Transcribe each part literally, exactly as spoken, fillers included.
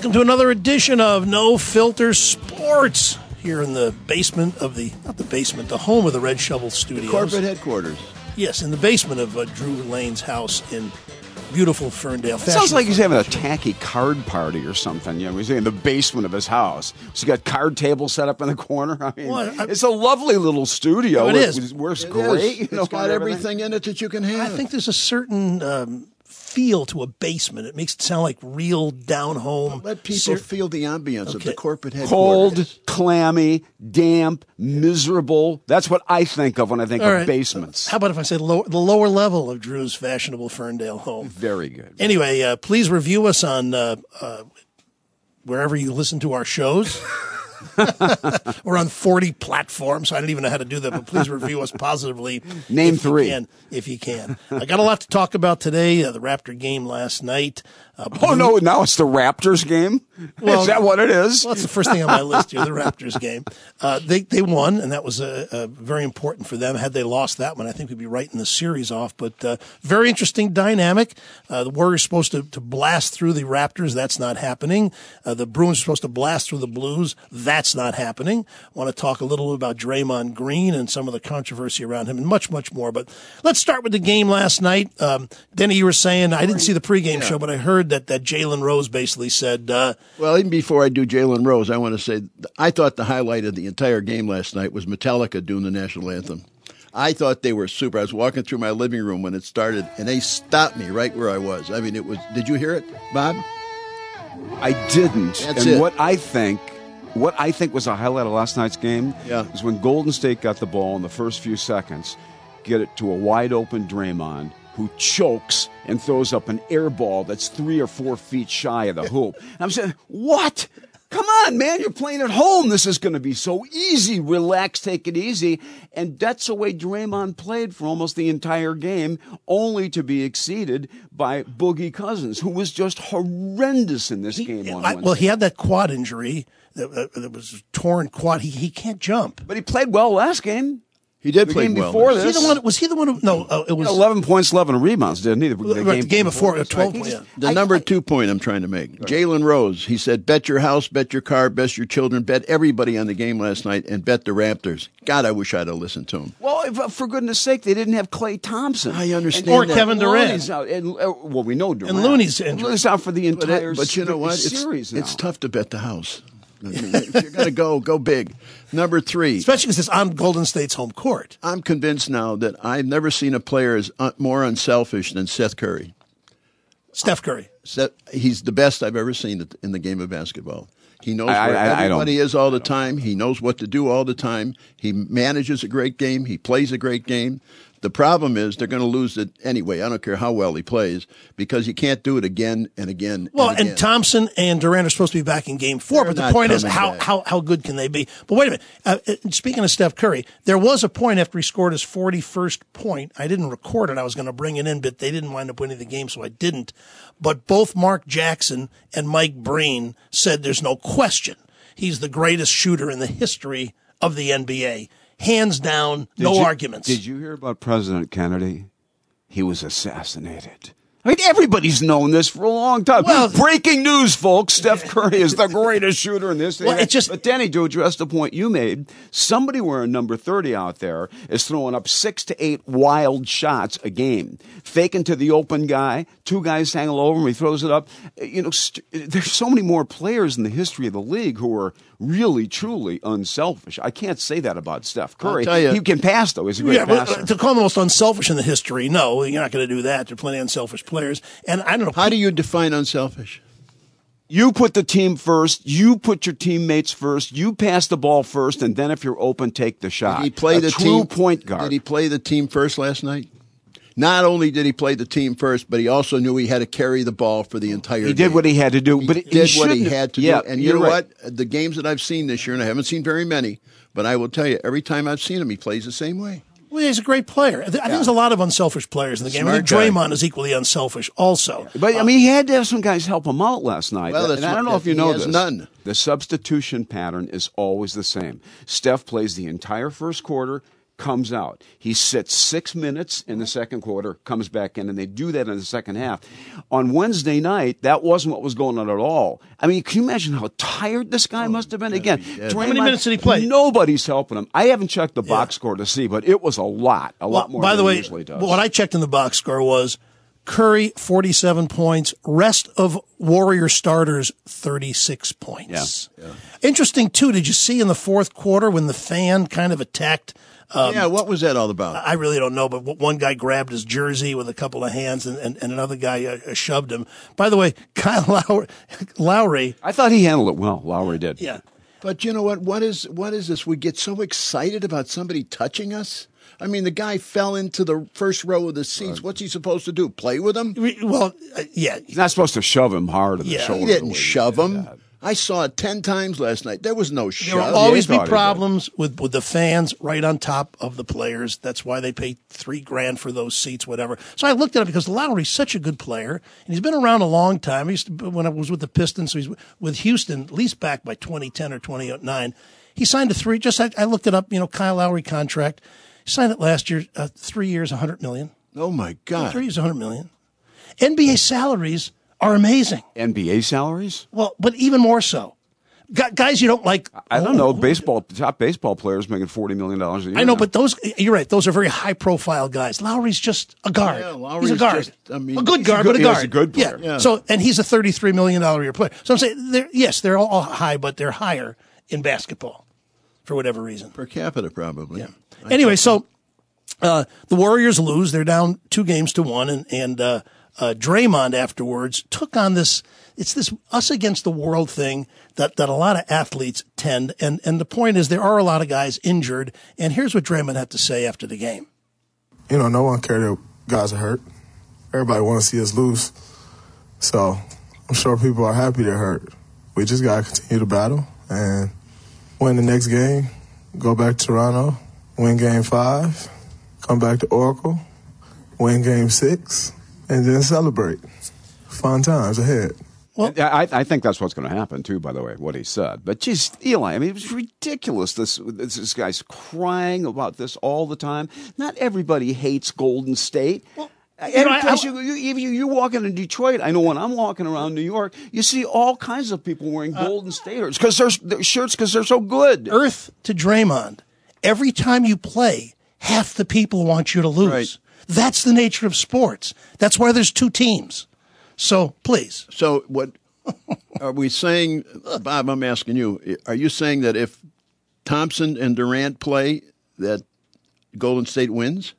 welcome to another edition of No Filter Sports here in the basement of the, not the basement, the home of the Red Shovel Studios. The corporate headquarters. Yes, in the basement of uh, Drew Lane's house in beautiful Ferndale. Sounds like he's having a tacky card party or something. You know, he's in the basement of his house. He's got card tables set up in the corner. I mean, well, I, it's a lovely little studio. No, it is. It works it great. Is. You it's know, got everything in it that you can have. I think there's a certain um, feel to a basement. It makes it sound like real down home. Let people ser- feel the ambience okay. of the corporate headquarters. Cold, clammy, damp, miserable. That's what I think of when I think All of right. basements. How about if I say low, the lower level of Drew's fashionable Ferndale home? Very good. Anyway, uh, please review us on uh, uh, wherever you listen to our shows. We're on forty platforms, so I don't even know how to do that, but please review us positively. Name if three. You can, if you can. I got a lot to talk about today. Uh, the Raptor game last night. Uh, Oh, no, now it's the Raptors game? Well, is that what it is? Well, that's the first thing on my list here, the Raptors game. Uh, they they won, and that was uh, uh, very important for them. Had they lost that one, I think we'd be writing the series off. But uh, very interesting dynamic. Uh, the Warriors are supposed to, to blast through the Raptors. That's not happening. Uh, the Bruins are supposed to blast through the Blues. That's not happening. I want to talk a little about Draymond Green and some of the controversy around him and much, much more. But let's start with the game last night. Um, Denny, you were saying, I didn't see the pregame yeah. show, but I heard that, that Jalen Rose basically said, uh, well, even before I do Jalen Rose, I want to say I thought the highlight of the entire game last night was Metallica doing the national anthem. I thought they were super. I was walking through my living room when it started, and they stopped me right where I was. I mean, it was. Did you hear it, Bob? I didn't. That's and it. what I think, what I think was a highlight of last night's game Yeah. is when Golden State got the ball in the first few seconds, get it to a wide open Draymond, who chokes and throws up an air ball that's three or four feet shy of the hoop. And I'm saying, what? Come on, man, you're playing at home. This is going to be so easy. Relax, take it easy. And that's the way Draymond played for almost the entire game, only to be exceeded by Boogie Cousins, who was just horrendous in this he, game on I, Wednesday. well, he had that quad injury that, uh, that was torn quad. He he can't jump. But he played well last game. He did The play game well. before Was he this. the one? Was he the one? Who, no, uh, it was eleven points, eleven rebounds, didn't he? The, the game, game before, uh, twelve. Right. Yeah. The I- number I- two point I'm trying to make. Jalen Rose, he said, bet your house, bet your car, bet your children, bet everybody on the game last night, and bet the Raptors. God, I wish I'd have listened to him. Well, if, for goodness sake, they didn't have Klay Thompson. I understand And- Or that. Kevin Durant. Looney's out. And, uh, well, we know Durant. And Looney's injured. Looney's out for the But, entire it, but you know what? It's, series now. it's tough to bet the house. I mean, if you're going to go, go big. Number three. Especially because it's on Golden State's home court. I'm convinced now that I've never seen a player as un- more unselfish than Seth Curry. Steph Curry. Seth, he's the best I've ever seen it in the game of basketball. He knows I- where I- I don't- everybody is all the time. He knows what to do all the time. He manages a great game. He plays a great game. The problem is they're going to lose it anyway. I don't care how well he plays because you can't do it again and again. Well, and, and, again. Thompson and Durant are supposed to be back in Game Four, They're but the not point is, coming how, back. how how good can they be? But wait a minute. Uh, uh, speaking of Steph Curry, there was a point after he scored his forty-first point. I didn't record it. I was going to bring it in, but they didn't wind up winning the game, so I didn't. But both Mark Jackson and Mike Breen said there's no question he's the greatest shooter in the history of the N B A. Hands down, Did no you- arguments. Did you hear about President Kennedy? He was assassinated. I mean, everybody's known this for a long time. Well- Breaking news, folks. Steph Curry is the greatest shooter in this. Well, it just- but Denny, to address the point you made, somebody wearing number thirty out there is throwing up six to eight wild shots a game. Faking to the open guy, two guys hang over him, he throws it up. You know, st- there's so many more players in the history of the league who are really, truly unselfish. I can't say that about Steph Curry. tell you- He can pass, though. He's a great Yeah, but passer. uh, to call him the most unselfish in the history, no, you're not going to do that. There are plenty of unselfish players. And I don't know. How do you define unselfish? You put the team first. You put your teammates first. You pass the ball first, and then if you're open, take the shot. Did he play a the true team point guard. Did he play the team first last night? Not only did he play the team first, but he also knew he had to carry the ball for the entire He game. did what he had to do, He but he did what he shouldn't have- had to yeah, do. And you you're know right. what? The games that I've seen this year, and I haven't seen very many, but I will tell you, every time I've seen him, he plays the same way. Well, he's a great player. I think there's a lot of unselfish players in the game. I think Smart guy. Draymond is equally unselfish also. But, I mean, he had to have some guys help him out last night. Well, that's and I don't what- know if you he know has this. none. The substitution pattern is always the same. Steph plays the entire first quarter, comes out. He sits six minutes in the second quarter, comes back in, and they do that in the second half. On Wednesday night, that wasn't what was going on at all. I mean, can you imagine how tired this guy must have been? Again, how many minutes did he play? Nobody's helping him. I haven't checked the box yeah. score to see, but it was a lot, a well, lot more by than the way, he usually does. What I checked in the box score was Curry, forty-seven points. Rest of Warrior starters, thirty-six points. Yeah. Yeah. Interesting, too, did you see in the fourth quarter when the fan kind of attacked? Um, yeah, what was that all about? I really don't know, but one guy grabbed his jersey with a couple of hands, and, and, and another guy uh, shoved him. By the way, Kyle Lowry, Lowry. I thought he handled it well. Lowry did. Yeah. But you know what? What is what is this? We get so excited about somebody touching us. I mean, the guy fell into the first row of the seats. What's he supposed to do? Play with him? Well, uh, yeah. He's not supposed to shove him hard in yeah. the shoulder. He didn't shove he him. That. I saw it ten times last night. There was no shove. There will always be problems with, with the fans right on top of the players. That's why they pay three grand for those seats, whatever. So I looked at it because Lowry's such a good player, and he's been around a long time. He used to, when I was with the Pistons, so he's with Houston, at least back by twenty ten or twenty nine. He signed a three. Just I, I looked it up. You know, Kyle Lowry contract. He signed it last year, uh, three years, one hundred million dollars. Oh, my God. Three years, one hundred million dollars. N B A salaries are amazing. N B A salaries? Well, but even more so. Guys you don't like. I don't know. Baseball, top baseball players making forty million dollars a year. I know, now. but those, you're right. Those are very high profile guys. Lowry's just a guard. Yeah, Lowry's he's a guard. Just, I mean, a good guard, good, but a guard. He's a good player. Yeah. yeah. So, and he's a thirty-three million dollars a year player. So I'm saying, they're, yes, they're all high, but they're higher in basketball for whatever reason. Per capita, probably. Yeah. Anyway, so. Uh, the Warriors lose. They're down two games to one, and and uh, uh, Draymond afterwards took on this. It's this us against the world thing that, that a lot of athletes tend. And and the point is, there are a lot of guys injured. And here's what Draymond had to say after the game. You know, no one cared that guys are hurt. Everybody wants to see us lose. So I'm sure people are happy they're hurt. We just got to continue to battle and win the next game. Go back to Toronto, win Game Five. Come back to Oracle, win Game Six, and then celebrate. Fun times ahead. Well, I, I think that's what's going to happen too. By the way, what he said. But geez, Eli, I mean, it was ridiculous. This this guy's crying about this all the time. Not everybody hates Golden State. Well, you, know, I, you, you, you, you walk into Detroit, I know when I'm walking around New York, you see all kinds of people wearing uh, Golden State because they're shirts because they're so good. Earth to Draymond. Every time you play, half the people want you to lose. Right. That's the nature of sports. That's why there's two teams. So, please. So, what are we saying, Bob, I'm asking you, are you saying that if Thompson and Durant play, that Golden State wins?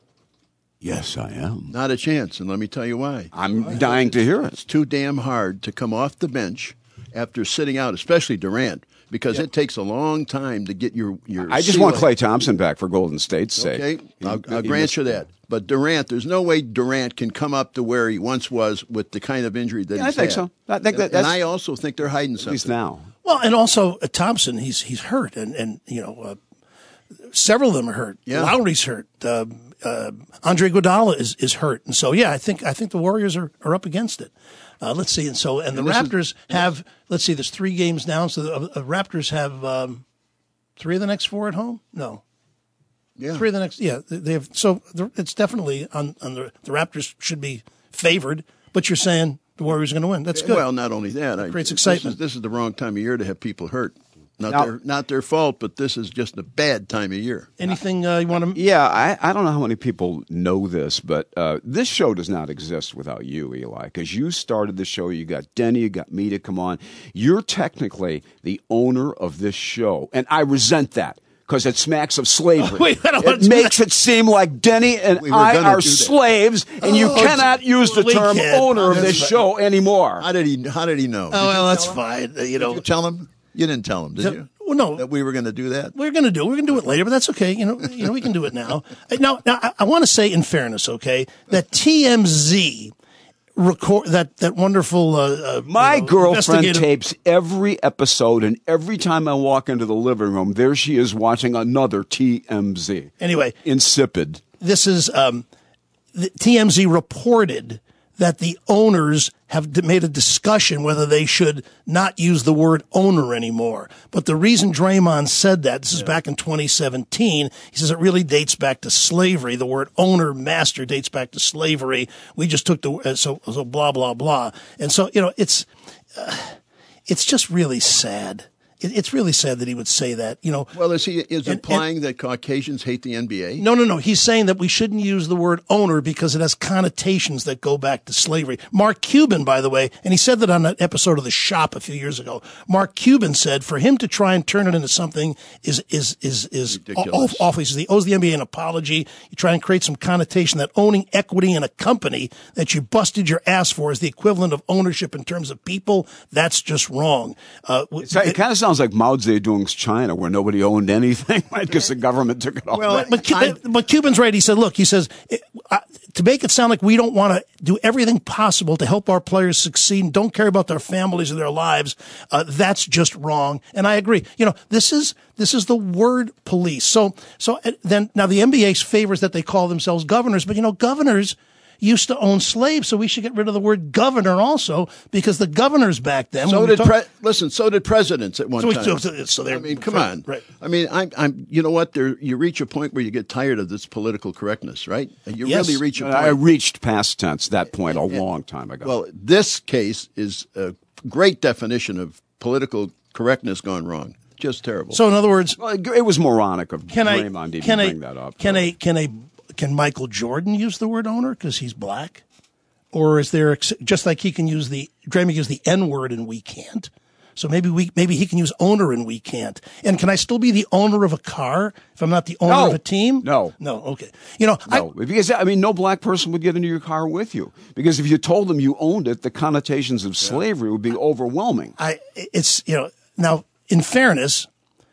Yes, I am. Not a chance, and let me tell you why. I'm why? dying to hear it. It's too damn hard to come off the bench after sitting out, especially Durant. Because yep. it takes a long time to get your your. I just want Klay Thompson back for Golden State's sake. Okay, I'll, I'll grant you that. But Durant, there's no way Durant can come up to where he once was with the kind of injury that yeah, he's I think had. so. I think that, and, and I also think they're hiding something. At least now. Well, and also uh, Thompson, he's he's hurt, and and you know, uh, several of them are hurt. Yeah. Lowry's hurt. Uh, uh, Andre Iguodala is is hurt, and so yeah, I think I think the Warriors are, are up against it. Uh, let's see, and so and the and Raptors is, have. Let's see, there's three games down, so the uh, Raptors have um, three of the next four at home. No, yeah, three of the next. Yeah, they have. So it's definitely on, on the the Raptors should be favored, but you're saying the Warriors are going to win. That's good. Well, not only that, it creates I, excitement. This is, this is the wrong time of year to have people hurt. Not now, their not their fault, but this is just a bad time of year. Anything uh, you want to? Yeah, I, I don't know how many people know this, but uh, this show does not exist without you, Eli, because you started the show. You got Denny, you got me to come on. You're technically the owner of this show, and I resent that because it smacks of slavery. Oh, wait, I don't it makes it seem like Denny and we I are slaves, and you oh, cannot use the term can. owner of this fine. show anymore. How did he? How did he know? Oh, well, that's fine. You know, did you tell him? You didn't tell him, did the, you? Well, no, that we were going to do that. We're going to do. it. We're going to do it later, but that's okay. You know, you know, we can do it now. Now, now, I, I want to say, in fairness, okay, that T M Z record that that wonderful. Uh, uh, My you know, girlfriend tapes every episode, and every time I walk into the living room, there she is watching another T M Z. Anyway, insipid. This is um, the T M Z reported that the owners have d- made a discussion whether they should not use the word owner anymore. But the reason Draymond said that, this is yeah. back in twenty seventeen, he says it really dates back to slavery. The word owner, master dates back to slavery. We just took the, uh, so, so blah, blah, blah. And so, you know, it's, uh, it's just really sad. It's really sad that he would say that, you know. Well, is he is and, implying and, that Caucasians hate the N B A? No, no, no. He's saying that we shouldn't use the word owner because it has connotations that go back to slavery. Mark Cuban, by the way, and he said that on that episode of The Shop a few years ago. Mark Cuban said for him to try and turn it into something is is is is ridiculous. Awful. He says he owes the N B A an apology. You try and create some connotation that owning equity in a company that you busted your ass for is the equivalent of ownership in terms of people. That's just wrong. Uh, it, it kind of sounds like Mao Zedong's China, where nobody owned anything, right? Because the government took it all. Well, but, but, but Cuban's right. He said, look, he says, uh, to make it sound like we don't want to do everything possible to help our players succeed and don't care about their families or their lives, uh, that's just wrong. And I agree. You know, this is, this is the word police. So, so then now the N B A favors that they call themselves governors, but you know, governors used to own slaves, so we should get rid of the word governor also, because the governors back then. So did talk- pre- listen. So did presidents at one so time. We, so, so I mean, come right, on. Right. I mean, I'm. I'm. You know what? There, you reach a point where you get tired of this political correctness, right? And you Yes. really reach a point. I reached past tense that point a long time ago. Well, this case is a great definition of political correctness gone wrong. Just terrible. So in other words, well, it was moronic of can I Draymond to even can I bring that up. can a can a can Michael Jordan use the word owner because he's black? Or is there, just like he can use the, Draymond use the N word and we can't. So maybe we, maybe he can use owner and we can't. And can I still be the owner of a car if I'm not the owner No. of a team? No. No. Okay. You know, No, I, because I mean, no black person would get into your car with you because if you told them you owned it, the connotations of slavery would be overwhelming. I, it's, you know, now in fairness,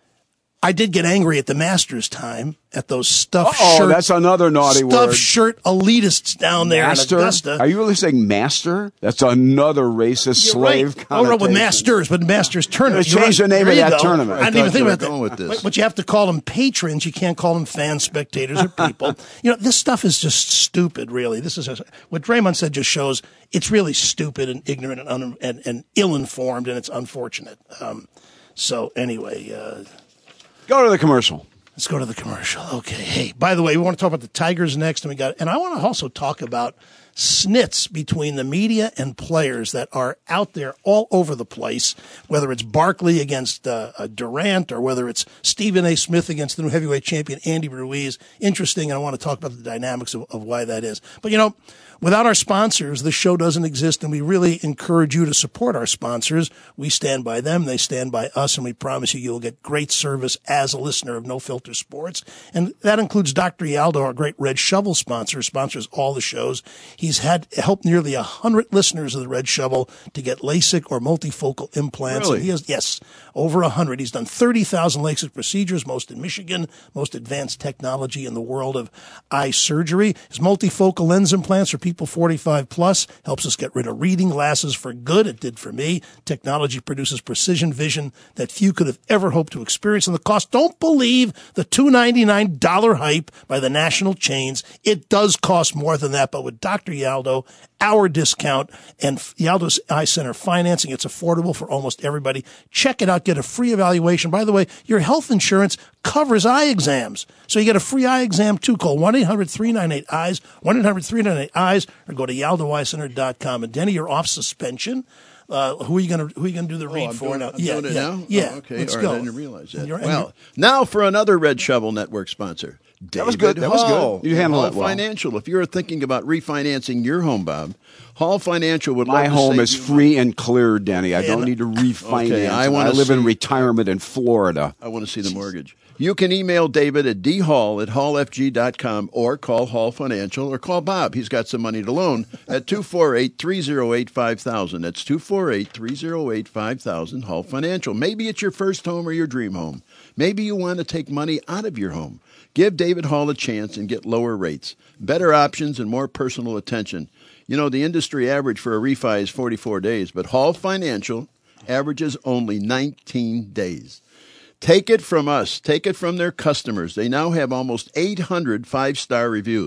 I did get angry at the Masters time at those stuffed Oh, shirt. that's another naughty stuffed word. shirt elitists down there Master? in Augusta. Are you really saying master? That's another racist You're slave right. connotation. Oh, no, with Masters, but Masters tournament. Let's change You're the name right. of There you that go. tournament. I I didn't even thought think you about were going that. with this. But, but you have to call them patrons. You can't call them fan spectators or people. You know, this stuff is just stupid, really. This is a, what Draymond said just shows it's really stupid and ignorant and, un, and, and ill-informed, and it's unfortunate. Um, so anyway, uh, Go to the commercial. let's go to the commercial. Okay. Hey, by the way, we want to talk about the Tigers next, and we got, and I want to also talk about snits between the media and players that are out there all over the place, whether it's Barkley against uh, uh, Durant or whether it's Stephen A. Smith against the new heavyweight champion Andy Ruiz. Interesting, and I want to talk about the dynamics of, of why that is. But, you know, without our sponsors, this show doesn't exist, and we really encourage you to support our sponsors. We stand by them, they stand by us, and we promise you you'll get great service as a listener of No Filter Sports. And that includes Doctor Yaldo, our great Red Shovel sponsor, sponsors all the shows. He's had helped nearly a hundred listeners of the Red Shovel to get LASIK or multifocal implants. Really? And he has, yes, over a hundred. He's done thirty thousand LASIK procedures, most in Michigan, most advanced technology in the world of eye surgery. His multifocal lens implants are people forty-five plus, helps us get rid of reading glasses for good. It did for me. Technology produces precision vision that few could have ever hoped to experience. And the cost, don't believe the two hundred ninety-nine dollars hype by the national chains. It does cost more than that, but with Doctor Yaldo, our discount and Yaldo's Eye Center financing, it's affordable for almost everybody. Check it out. Get a free evaluation. By the way, your health insurance covers eye exams. So you get a free eye exam too. Call one eight hundred three nine eight eyes, one eight hundred three nine eight eyes, or go to yaldo eye center dot com. And Denny, you're off suspension. Uh, who are you going to who are you going to do the read I'm for doing, now? I'm yeah, doing it yeah, now? yeah. Oh, okay. Let's All right. go. I didn't realize that. And you're- and Well, you're- now for another Red Shovel Network sponsor. That was good. David That was good. Hall. You handled Hall it well. Financial. If you're thinking about refinancing your home, Bob, Hall Financial would My love to home save is you free and clear, Denny. I Yeah, don't no- need to refinance. Okay, I I, wanna live in see- retirement in Florida. I want to see the mortgage. You can email David at d hall at hall f g dot com or call Hall Financial or call Bob. He's got some money to loan at two four eight, three oh eight, five thousand. That's two four eight, three oh eight, five thousand, Hall Financial. Maybe it's your first home or your dream home. Maybe you want to take money out of your home. Give David Hall a chance and get lower rates, better options, and more personal attention. You know, the industry average for a refi is forty-four days, but Hall Financial averages only nineteen days. Take it from us. Take it from their customers. They now have almost eight hundred five-star reviews.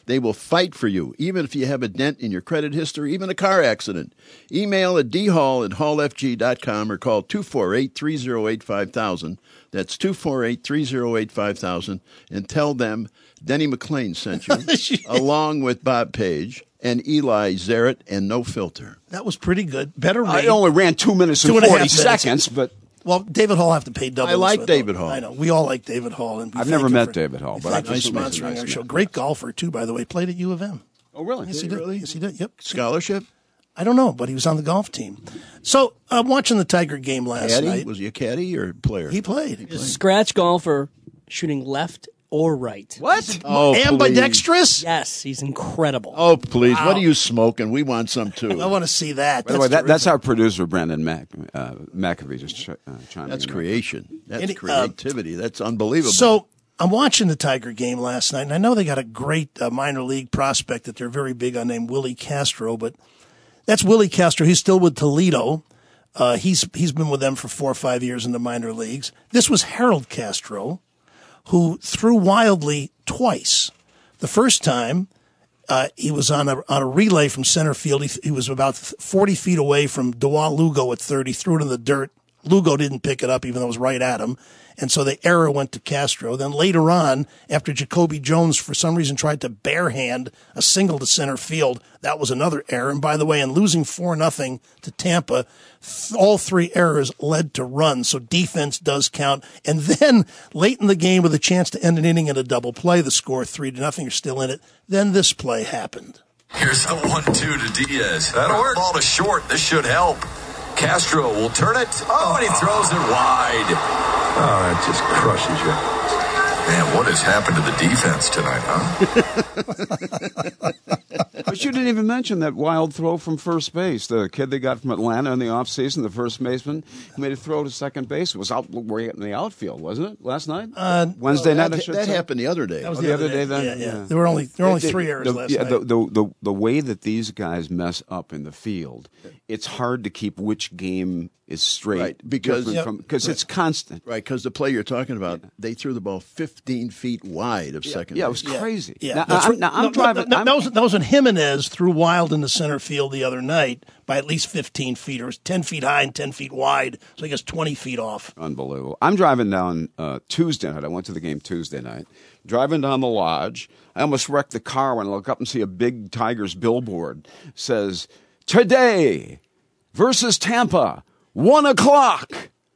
They will fight for you, even if you have a dent in your credit history, even a car accident. Email at d hall at hall f g dot com or call two four eight, three oh eight, five thousand. That's two four eight, three oh eight, five thousand. And tell them Denny McClain sent you, along with Bob Page and Eli Zaret and No Filter. That was pretty good. Better rate. I only ran two minutes and Two and a half forty minutes. seconds, but Well, David Hall have to pay double. I like this, David though. Hall. I know. We all like David Hall. And we I've thank never him met for- David Hall, we but thank I've him for just- sponsoring nice our man. show. Great golfer, too, by the way. Played at U of M. oh really? Yes, he did. really? Yes, he did. Yep. Scholarship? I don't know, but he was on the golf team. So I'm watching the Tiger game last Caddy? night. Was he a caddy or a player? He played. Scratch golfer, shooting left or right. What? Oh, please. Ambidextrous? Yes, he's incredible. Oh, please. What are you smoking? We want some, too. I want to see that. By the way, That's that, that's terrific. our producer, Brandon Mac, uh, McAfee, just ch- uh, chiming That's in. creation. That's Any- uh, creativity. That's unbelievable. So I'm watching the Tiger game last night, and I know they got a great uh, minor league prospect that they're very big on named Willie Castro, but that's Willie Castro. He's still with Toledo. Uh, he's he's been with them for four or five years in the minor leagues. This was Harold Castro, who threw wildly twice. The first time, uh, he was on a on a relay from center field. He, he was about forty feet away from Dewalt Lugo at thirty, threw it in the dirt. Lugo didn't pick it up, even though it was right at him. And so the error went to Castro. Then later on, after Jacoby Jones, for some reason, tried to barehand a single to center field, that was another error. And by the way, in losing four nothing to Tampa, th- all three errors led to runs. So defense does count. And then late in the game, with a chance to end an inning in a double play, the score three to nothing, you're still in it. Then this play happened. Here's a one two to Diaz. That'll work. Ball to short. This should help. Castro will turn it. Oh, and he throws it wide. Oh, that just crushes you. Man, what has happened to the defense tonight, huh? But you didn't even mention that wild throw from first base. The kid they got from Atlanta in the offseason, the first baseman, who made a throw to second base. It was out way in the outfield, wasn't it, last night? Uh, Wednesday night, that, I should that say. happened the other day. That was Oh, the, the other other day. day then? Yeah, yeah. Yeah. There were only there were only The- three errors the, last yeah, night. The, the, the, the way that these guys mess up in the field, it's hard to keep which game is straight. Right, because- different Yep. from- because it's constant. Right, because the play you're talking about, they threw the ball fifteen feet wide of second Yeah, it base. was crazy. Yeah, Now, that's I'm, right. now, I'm No, no, driving. no, I'm- that, was, that was when Jimenez threw wild into center field the other night by at least fifteen feet, or it was ten feet high and ten feet wide. So I guess twenty feet off. Unbelievable. I'm driving down uh, Tuesday night. I went to the game Tuesday night. Driving down the lodge, I almost wrecked the car when I look up and see a big Tigers billboard. Says, today versus Tampa, one o'clock.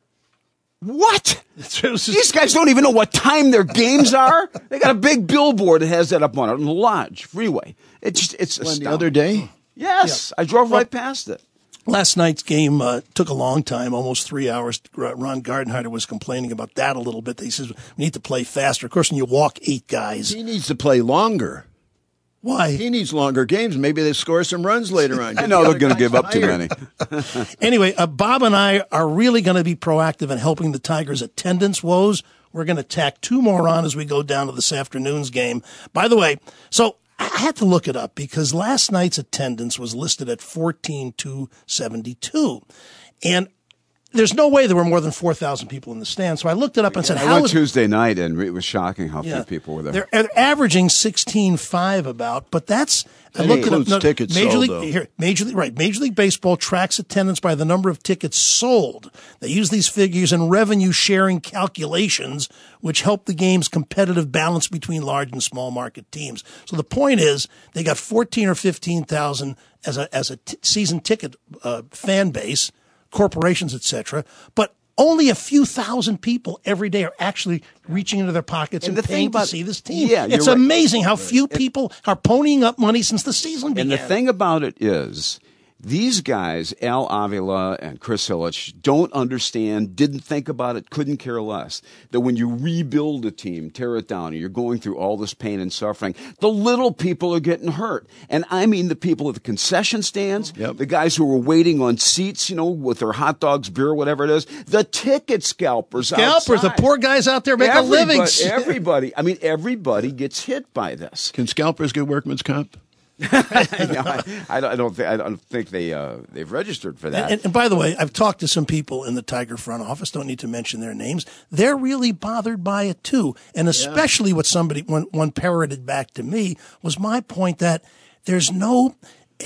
What? It was just- These guys don't even know what time their games are. They got a big billboard that has that up on it on the lodge freeway. It's just, it's When, the astounding. other day? Yes, I drove right past it. Last night's game uh, took a long time, almost three hours. Ron Gardenheimer was complaining about that a little bit. He says, we need to play faster. Of course, when you walk eight guys, He needs to play longer. why? He needs longer games. Maybe they score some runs later on. I know they're going to give up too Tired. many. Anyway, uh, Bob and I are really going to be proactive in helping the Tigers' attendance woes. We're going to tack two more on as we go down to this afternoon's game. By the way, so I had to look it up because last night's attendance was listed at fourteen thousand two hundred seventy-two. And there's no way there were more than four thousand people in the stand. So I looked it up and said, I how went is Tuesday night, and it was shocking how Yeah. few people were there. They're, they're averaging sixteen five about, but that's I That looked it up. includes tickets Major sold, League though. here, Major League right. Major League Baseball tracks attendance by the number of tickets sold. They use these figures in revenue sharing calculations, which help the game's competitive balance between large and small market teams. So the point is, they got fourteen or fifteen thousand as a as a t- season ticket uh, fan base, corporations, et cetera. But only a few thousand people every day are actually reaching into their pockets and, And the thing paying about- to see this team. Yeah, you're it's right. amazing how few people are ponying up money since the season began. And the thing about it is, these guys, Al Avila and Chris Ilitch, don't understand, didn't think about it, couldn't care less. That when you rebuild a team, tear it down, and you're going through all this pain and suffering, the little people are getting hurt. And I mean the people at the concession stands, Yep. the guys who are waiting on seats, you know, with their hot dogs, beer, whatever it is, the ticket scalpers Scalpers, the outside. poor guys out there make a living. Everybody, everybody, I mean, everybody gets hit by this. Can scalpers get workman's comp? you know, I, I don't, I don't think I don't think they uh, they've registered for that. And, and by the way, I've talked to some people in the Tiger front office. Don't need to mention their names. They're really bothered by it too, and especially yeah. what somebody one one parroted back to me was my point that there's no.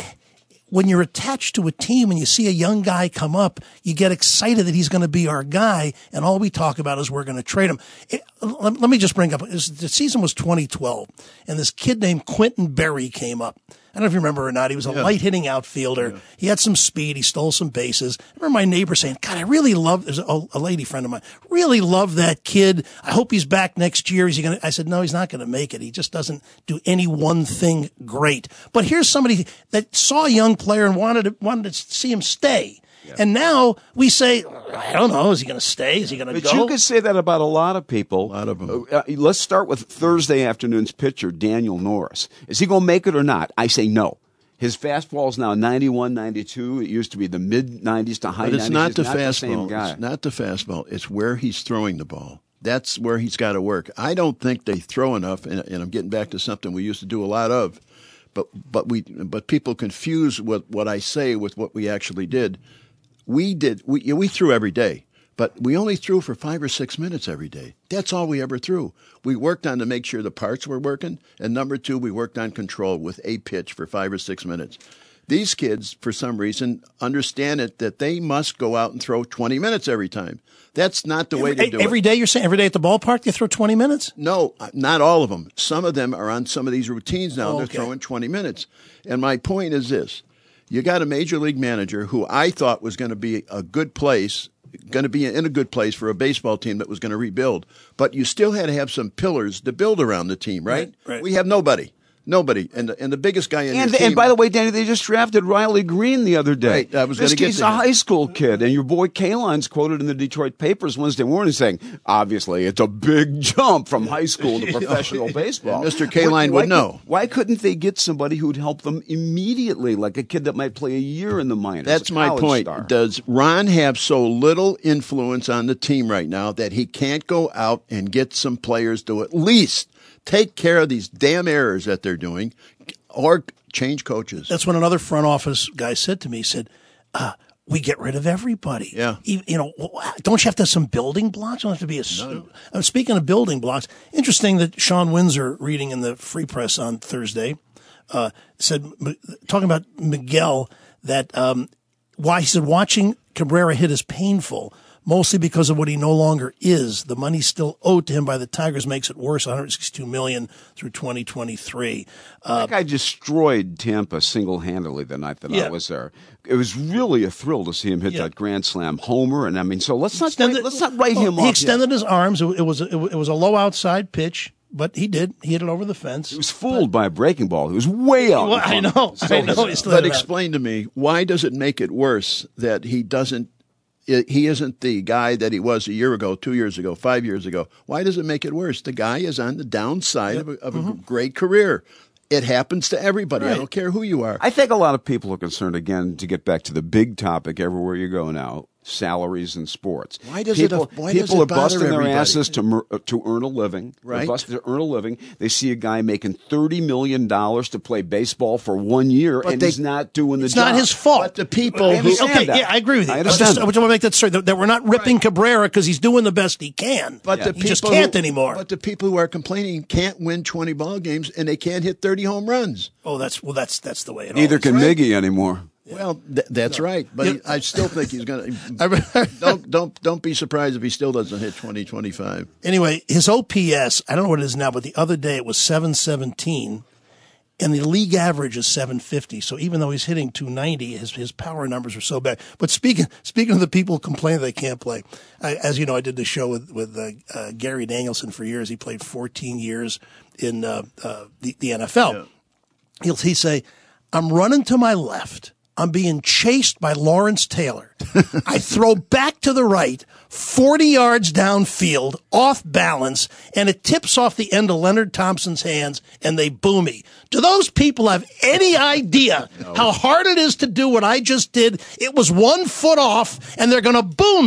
When you're attached to a team and you see a young guy come up, you get excited that he's going to be our guy, and all we talk about is we're going to trade him. It, let, let me just bring up, was, the season was twenty twelve, and this kid named Quentin Berry came up. I don't know if you remember or not. He was a yeah. light-hitting outfielder. Yeah. He had some speed. He stole some bases. I remember my neighbor saying, God, I really love, there's a, a lady friend of mine, really love that kid. I hope he's back next year. Is he going to, I said, no, he's not going to make it. He just doesn't do any one thing great. But here's somebody that saw a young player and wanted to, wanted to see him stay. Yeah. And now we say, I don't know, is he going to stay? Is he going to go? But you could say that about a lot of people. A lot of them. Uh, let's start with Thursday afternoon's pitcher, Daniel Norris. Is he going to make it or not? I say no. His fastball is now ninety-one, ninety-two. It used to be the mid nineties to high nineties. But it's not the not fastball. The same guy. It's not the fastball. It's where he's throwing the ball. That's where he's got to work. I don't think they throw enough, and, and I'm getting back to something we used to do a lot of. But but we but people confuse what, what I say with what we actually did. We did we we threw every day, but we only threw for five or six minutes every day. That's all we ever threw. We worked on to make sure the parts were working, and number two, we worked on control with a pitch for five or six minutes. These kids, for some reason, understand it that they must go out and throw twenty minutes every time. That's not the way to do it. Every day, you're saying every day at the ballpark they throw twenty minutes? No, not all of them. Some of them are on some of these routines now. Oh, They're okay. throwing twenty minutes. And my point is this. You got a major league manager who I thought was going to be a good place, going to be in a good place for a baseball team that was going to rebuild. But you still had to have some pillars to build around the team, right? Right, right. We have nobody. Nobody. And the, and the biggest guy in and, your team. and by the way, Danny, they just drafted Riley Green the other day. Right, I was this gonna get kid's to a him. high school kid, and your boy Kalon's quoted in the Detroit papers Wednesday morning saying, obviously, it's a big jump from high school to professional baseball. And Mister Kaline would know. Why couldn't they get somebody who'd help them immediately, like a kid that might play a year in the minors? That's a my college point. star? Does Ron have so little influence on the team right now that he can't go out and get some players to at least take care of these damn errors that they're doing or change coaches? That's when another front office guy said to me, he said, uh, we get rid of everybody. Yeah. You, you know, don't you have to have some building blocks? Don't have to be a. No. I'm speaking of building blocks. Interesting that Sean Windsor, reading in the Free Press on Thursday, uh, said, talking about Miguel, that um, why he said watching Cabrera hit is painful, mostly because of what he no longer is. The money still owed to him by the Tigers makes it worse, one hundred sixty-two million dollars through twenty twenty-three. Uh, that guy destroyed Tampa single-handedly the night that yeah. I was there. It was really a thrill to see him hit yeah. that grand slam homer, and I mean, so let's not extended, write, let's not write well, him he off. He extended yet. his arms. It, it was a, it was a low outside pitch, but he did. He hit it over the fence. He was fooled by a breaking ball. He was way out. Well, I know. I know. But explain to me, why does it make it worse that he doesn't? He isn't the guy that he was a year ago, two years ago, five years ago. Why does it make it worse? The guy is on the downside yep. of, a, of mm-hmm. a great career. It happens to everybody. Right. I don't care who you are. I think a lot of people are concerned, again, to get back to the big topic everywhere you go now, salaries in sports. Why does people, it? Why people does it are bother busting their everybody? asses to mer- to earn a living. Right. They're busting to earn a living. They see a guy making thirty million dollars to play baseball for one year, But and they, he's not doing the it's job. It's not his fault. But the people I who understand okay, that. yeah, I agree with you. I I understand just, that. I just want to make that straight. That, that we're not ripping Right. Cabrera because he's doing the best he can. But yeah. the he people just can't who, anymore. But the people who are complaining can't win twenty ball games and they can't hit thirty home runs. Oh, that's well. That's that's the way it. Neither always can is. right. Miggy anymore. Well, th- that's no. right, but Yeah. he, I still think he's going to. Don't don't don't be surprised if he still doesn't hit twenty twenty-five. Anyway, his O P S, I don't know what it is now, but the other day it was seven seventeen, and the league average is seven fifty. So even though he's hitting two ninety, his his power numbers are so bad. But speaking speaking of the people who complain they can't play, I, as you know, I did this show with with uh, uh, Gary Danielson for years. He played fourteen years in uh, uh, the, the N F L. Yeah. He'll he say, "I'm running to my left. I'm being chased by Lawrence Taylor. I throw back to the right, forty yards downfield, off balance, and it tips off the end of Leonard Thompson's hands, and they boo me. Do those people have any idea no. how hard it is to do what I just did? It was one foot off, and they're going to boo me.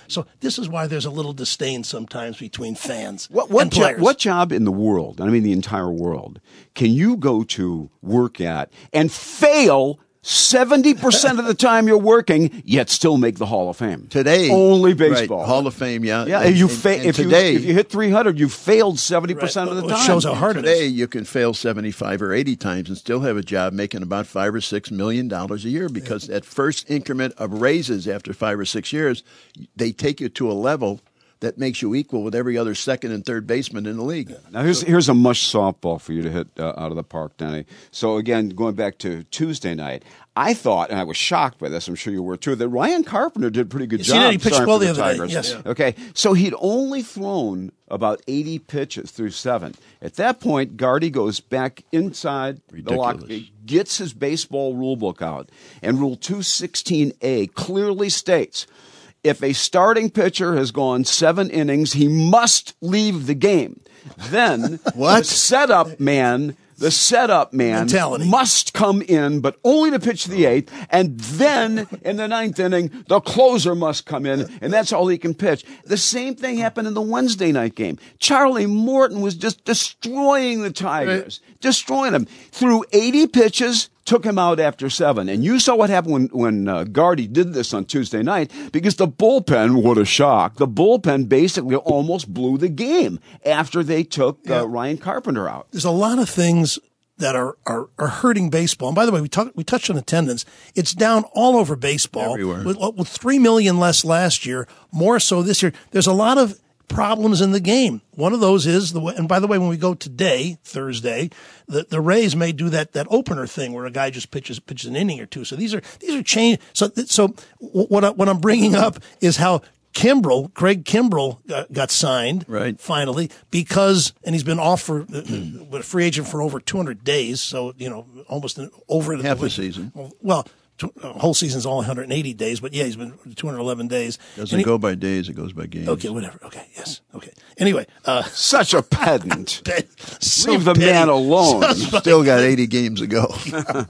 So this is why there's a little disdain sometimes between fans What, what, and jo- players. what job in the world, I mean the entire world, can you go to work at and fail seventy percent of the time you're working, yet still make the Hall of Fame? Today, only right, baseball. Hall of Fame, yeah. Yeah, And- you and- fa- and if, today, you, if you hit three hundred, you failed seventy percent Right. of the Well, time. it shows how hard it today is. you can fail seventy-five or eighty times and still have a job making about five or six million dollars a year because that first increment of raises after five or six years, they take you to a level that makes you equal with every other second and third baseman in the league. Now, here's here's a mush softball for you to hit uh, out of the park, Denny. So, again, going back to Tuesday night, I thought, and I was shocked by this, I'm sure you were too, that Ryan Carpenter did a pretty good You job. seen it? He pitched starring well for the other day, Tigers. yes. Yeah. Okay, so he'd only thrown about eighty pitches through seven. At that point, Gardy goes back inside the lock, Ridiculous. gets his baseball rule book out, and Rule two sixteen A clearly states, if a starting pitcher has gone seven innings, he must leave the game. Then What? the setup man, the setup man Mentality. must come in, but only to pitch the eighth. And then in the ninth inning, the closer must come in, and that's all he can pitch. The same thing happened in the Wednesday night game. Charlie Morton was just destroying the Tigers, destroying them. Threw eighty pitches, took him out after seven. And you saw what happened when, when uh, Gardy did this on Tuesday night, because the bullpen, what a shock, the bullpen basically almost blew the game after they took uh, Ryan Carpenter out. There's a lot of things that are, are, are hurting baseball. And by the way, we talked, we touched on attendance. It's down all over baseball. Everywhere. With, with three million less last year, more so this year. There's a lot of problems in the game. One of those is the way, and by the way, when we go today, Thursday, the, the Rays may do that, that opener thing where a guy just pitches, pitches an inning or two. So these are, these are change. So, so what, I, what I'm bringing up is how Kimbrel, Craig Kimbrel got, got signed Right. finally because, and he's been off for, uh, a free agent for over two hundred days. So, you know, almost an, over it. Half a season. Well, tw- uh, whole season's all one hundred eighty days, but yeah, he's been two hundred eleven days. Doesn't And he- go by days, it goes by games. Okay, whatever. Okay, yes. Okay. Anyway, uh, Such a pedant. so Leave the petty. man alone. Still got eighty games to go.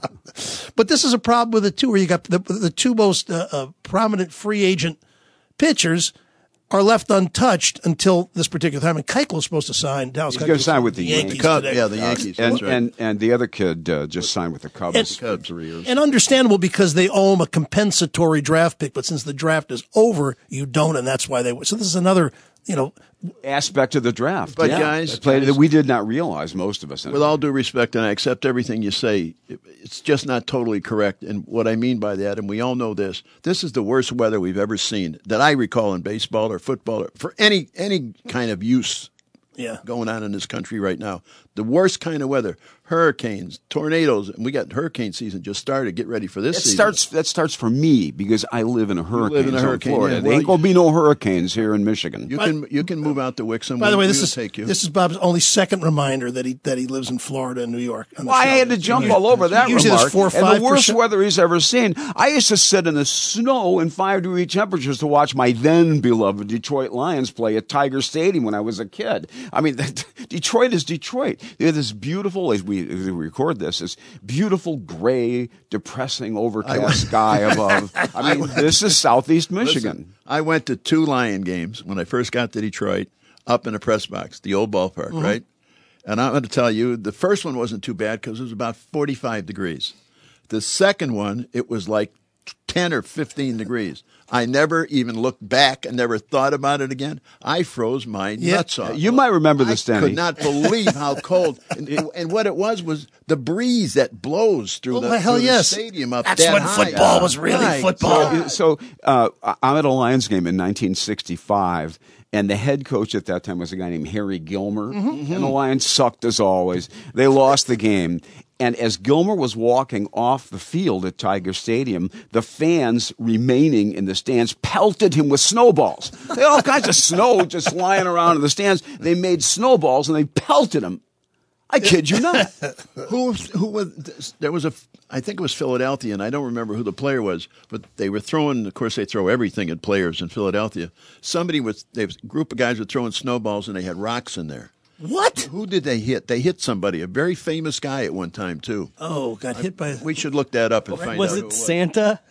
But this is a problem with it too, where you got the, the two most uh, uh, prominent free agent pitchers are left untouched until this particular time. And Keuchel's supposed to sign. Dallas He's gonna Keuchel's sign with the Yankees. Yankees. Cubs, today. yeah, the Yankees. And, that's right. and and the other kid uh, just signed with the Cubs And- for three years. And understandable because they owe him a compensatory draft pick, but since the draft is over, you don't, and that's why they. So this is another, you know, Aspect of the draft. But yeah. guys- That played, guys- that we did not realize, most of us. With all due respect, and I accept everything you say, it- it's just not totally correct. And what I mean by that, and we all know this, this is the worst weather we've ever seen that I recall in baseball or football or for any any kind of use yeah. going on in this country right now. The worst kind of weather. Hurricanes, tornadoes, and we got hurricane season just started. Get ready for this That season. starts. That starts for me because I live in a hurricane. live in a zone, hurricane, Florida. yeah. There Well, ain't gonna be no hurricanes here in Michigan. You can you can move out to Wixom. By the We- way, we this will is take you. this is Bob's only second reminder that he that he lives in Florida and New York. on the Well, I show. had to jump all over that Usually there's remark. four or and five the worst percent. weather he's ever seen. I used to sit in the snow in five degree temperatures to watch my then beloved Detroit Lions play at Tiger Stadium when I was a kid. I mean, Detroit is Detroit. They have this beautiful, as we, as we record this, this beautiful gray, depressing, overcast sky above. I mean, this is Southeast Michigan. Listen, I went to two Lion games when I first got to Detroit, up in a press box, the old ballpark, Mm-hmm. right? And I'm going to tell you, the first one wasn't too bad because it was about forty-five degrees. The second one, it was like ten or fifteen degrees. I never even looked back and never thought about it again. I froze my Yeah. nuts off. You might remember this, I Danny. could not believe how cold. And, and what it was was the breeze that blows through Oh, the, my hell through the yes. stadium up That's that when high. football was really Right. football. So, so uh, I'm at a Lions game in nineteen sixty-five, and the head coach at that time was a guy named Harry Gilmer, Mm-hmm. and the Lions sucked as always. They lost the game. And as Gilmer was walking off the field at Tiger Stadium, the fans remaining in the stands pelted him with snowballs. They had all kinds of snow just lying around in the stands. They made snowballs and they pelted him. I kid you not. Who who was there was a I think it was Philadelphia, and I don't remember who the player was, but they were throwing. Of course, they throw everything at players in Philadelphia. Somebody was they was, a group of guys were throwing snowballs, and they had rocks in there. What? Who did they hit? They hit somebody, a very famous guy at one time too. Oh, got hit by. We should look that up and find Was out. it who it Santa?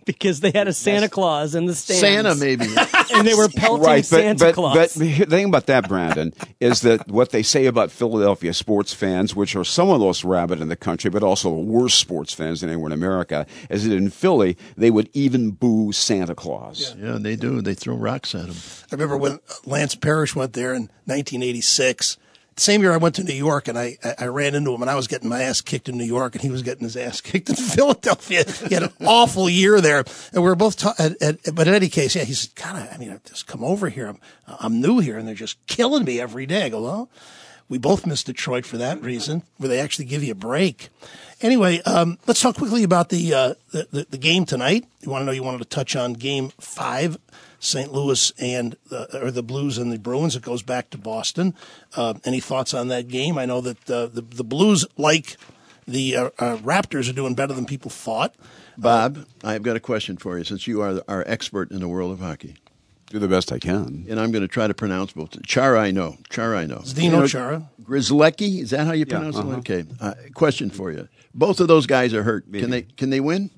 because they had a Santa Claus in the stands. Santa, maybe. And they were pelting Right, but, Santa but, Claus. but the thing about that, Brandon, is that what they say about Philadelphia sports fans, which are some of the most rabid in the country, but also the worst sports fans than anywhere in America, is that in Philly, they would even boo Santa Claus. Yeah, they do. They throw rocks at him. I remember when Lance Parrish went there in nineteen eighty-six. The same year I went to New York, and I, I ran into him, and I was getting my ass kicked in New York, and he was getting his ass kicked in Philadelphia. He had an awful year there, and we were both. Ta- at, at, but in any case, yeah, he said, "God, I mean, I've just come over here. I'm I'm new here, and they're just killing me every day." I go, "Well, we both missed Detroit for that reason, where they actually give you a break." Anyway, um, let's talk quickly about the, uh, the, the the game tonight. You want to know? You wanted to touch on Game Five. Saint Louis and the, or the Blues and the Bruins. It goes back to Boston. Uh, any thoughts on that game? I know that uh, the the Blues, like the uh, uh, Raptors, are doing better than people thought. Bob, I've got a question for you, since you are our expert in the world of hockey. Do the best I can. And I'm going to try to pronounce both. Chara, I know. Chara, I know. Zdeno You know, Chara. Grzelcyk, is that how you Yeah, pronounce uh-huh. it? Okay. Uh, question for you. Both of those guys are hurt. Maybe. Can they Can they win?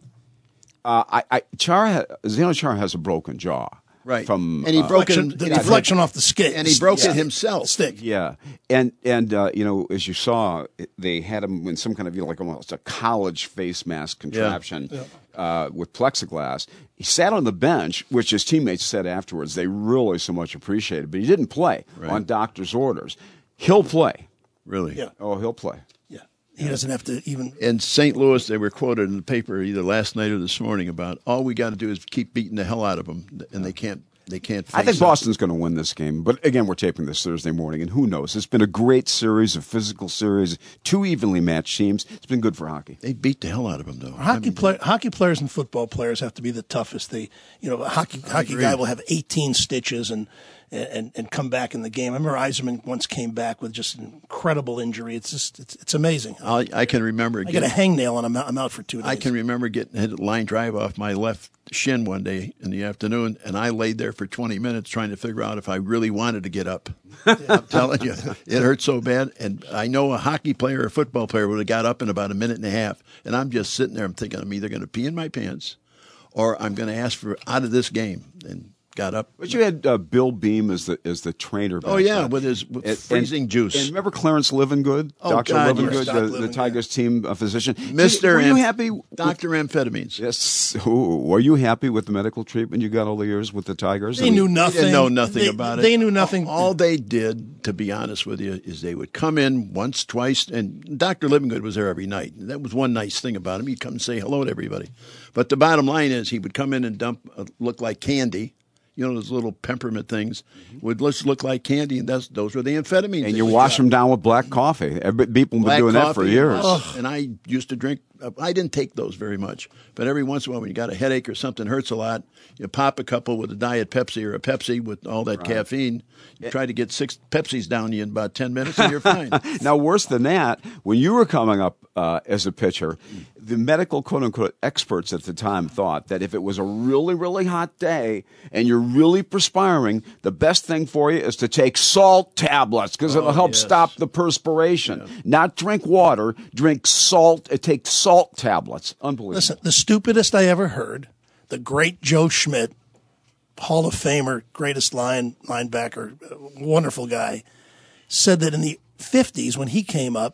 Uh, I, I, Chara, Zdeno Chara has a broken jaw. Right. From, and he uh, broke Deflection, it. the yeah, deflection off the stick. And he broke Yeah. it himself. Stick. Yeah, and and uh, you know, as you saw, it- they had him in some kind of, you know, like almost a college face mask contraption Uh, with plexiglass. He sat on the bench, which his teammates said afterwards they really so much appreciated, but he didn't play Right. on doctor's orders. He'll play. Really? Yeah. Oh, he'll play. Yeah. He doesn't have to even. In Saint Louis, they were quoted in the paper either last night or this morning about all we got to do is keep beating the hell out of them, and they can't. They can't. I think face up. Boston's going to win this game, but again, we're taping this Thursday morning, and who knows? It's been a great series, a physical series, two evenly matched teams. It's been good for hockey. They beat the hell out of them, though. Hockey play, hockey players and football players have to be the toughest. They, you know, a hockey hockey agree. guy will have eighteen stitches and, and and come back in the game. I remember Eiserman once came back with just an incredible injury. It's just it's, it's amazing. I, I can remember. I got a hangnail and I'm out, I'm out for two days. I can remember getting hit a line drive off my left shin one day in the afternoon, and I laid there for twenty minutes trying to figure out if I really wanted to get up. I'm telling you, it hurt so bad. And I know a hockey player or a football player would have got up in about a minute and a half, and I'm just sitting there. I'm thinking I'm either going to pee in my pants or I'm going to ask for out of this game, and got up. But you had uh, Bill Beam as the as the trainer. Oh, back yeah, then. with his with And- freezing and- juice. And remember Clarence Livingood, Oh, Doctor God, Livingood, yes. Doc the, the Livingood. Tigers team uh, physician. Mister Were you Amph- happy? with- Doctor Amphetamines. Yes. Ooh, were you happy with the medical treatment you got all the years with the Tigers? They I mean, knew They nothing. didn't know nothing They- about it. They knew nothing. All they did, to be honest with you, is they would come in once, twice, and Doctor Livingood was there every night. That was one nice thing about him. He'd come and say hello to everybody. But the bottom line is he would come in and dump, uh, look like candy. You know, those little peppermint things would just look like candy, and that's, those were the amphetamines. and they you would wash drop. them down with black coffee. Every- People have been Black doing that for coffee. years. Oh, and I used to drink. I didn't take those very much, but every once in a while, when you got a headache or something hurts a lot, you pop a couple with a Diet Pepsi or a Pepsi with all that caffeine. You try to get six Pepsis down you in about ten minutes, and you're fine. Now, worse than that, when you were coming up uh, as a pitcher, the medical quote unquote experts at the time thought that if it was a really, really hot day and you're really perspiring, the best thing for you is to take salt tablets because it'll help yes. stop the perspiration. Not drink water, drink salt, uh, take salt tablets. Unbelievable. Listen, the stupidest I ever heard, the great Joe Schmidt, Hall of Famer, greatest line linebacker, uh, wonderful guy, said that in the fifties when he came up,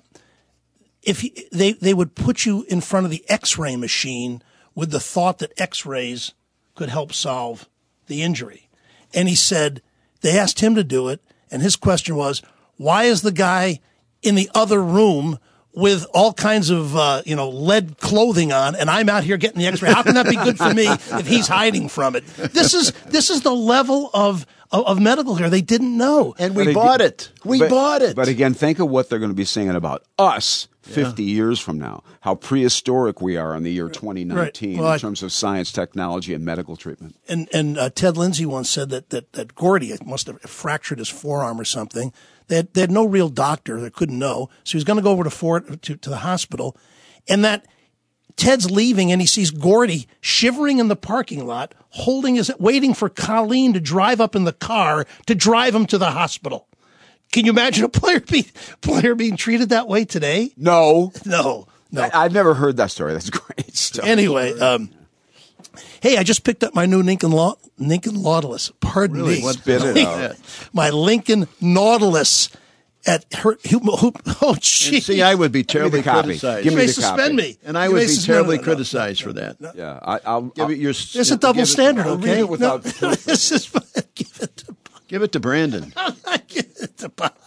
if he, they they would put you in front of the X-ray machine with the thought that X-rays could help solve the injury, and he said they asked him to do it, and his question was, why is the guy in the other room with all kinds of, uh, you know, lead clothing on, and I'm out here getting the X-ray? How can that be good for me if he's hiding from it? This is this is the level of of, of medical care they didn't know. And we But bought again- it. We but- bought it. But again, think of what they're going to be saying about us fifty years from now. How prehistoric we are in the year twenty nineteen Right. Well, in I- terms of science, technology, and medical treatment. And and uh, Ted Lindsay once said that that that Gordy must have fractured his forearm or something. They had, they had no real doctor that couldn't know, so he was going to go over to Fort to, to the hospital, and that Ted's leaving and he sees Gordy shivering in the parking lot, holding his waiting for Colleen to drive up in the car to drive him to the hospital. Can you imagine a player being player being treated that way today? No. No, no. I, I've never heard that story. That's great stuff. Anyway, um, Hey, I just picked up my new Lincoln Law, Lincoln Nautilus. Pardon Really? me. What- Spit it out. My Lincoln Nautilus at her. Who, who, oh, And gee. see, I would be Give me terribly the copy. criticized. Give you me may the suspend copy. me. And I You would may be suspend- terribly no, no, criticized no, for that. Yeah, I, I'll Give it your. There's a double give it- standard, I'll okay? read it without No, proof. this is give it to Give it to Brandon. give it to Bob.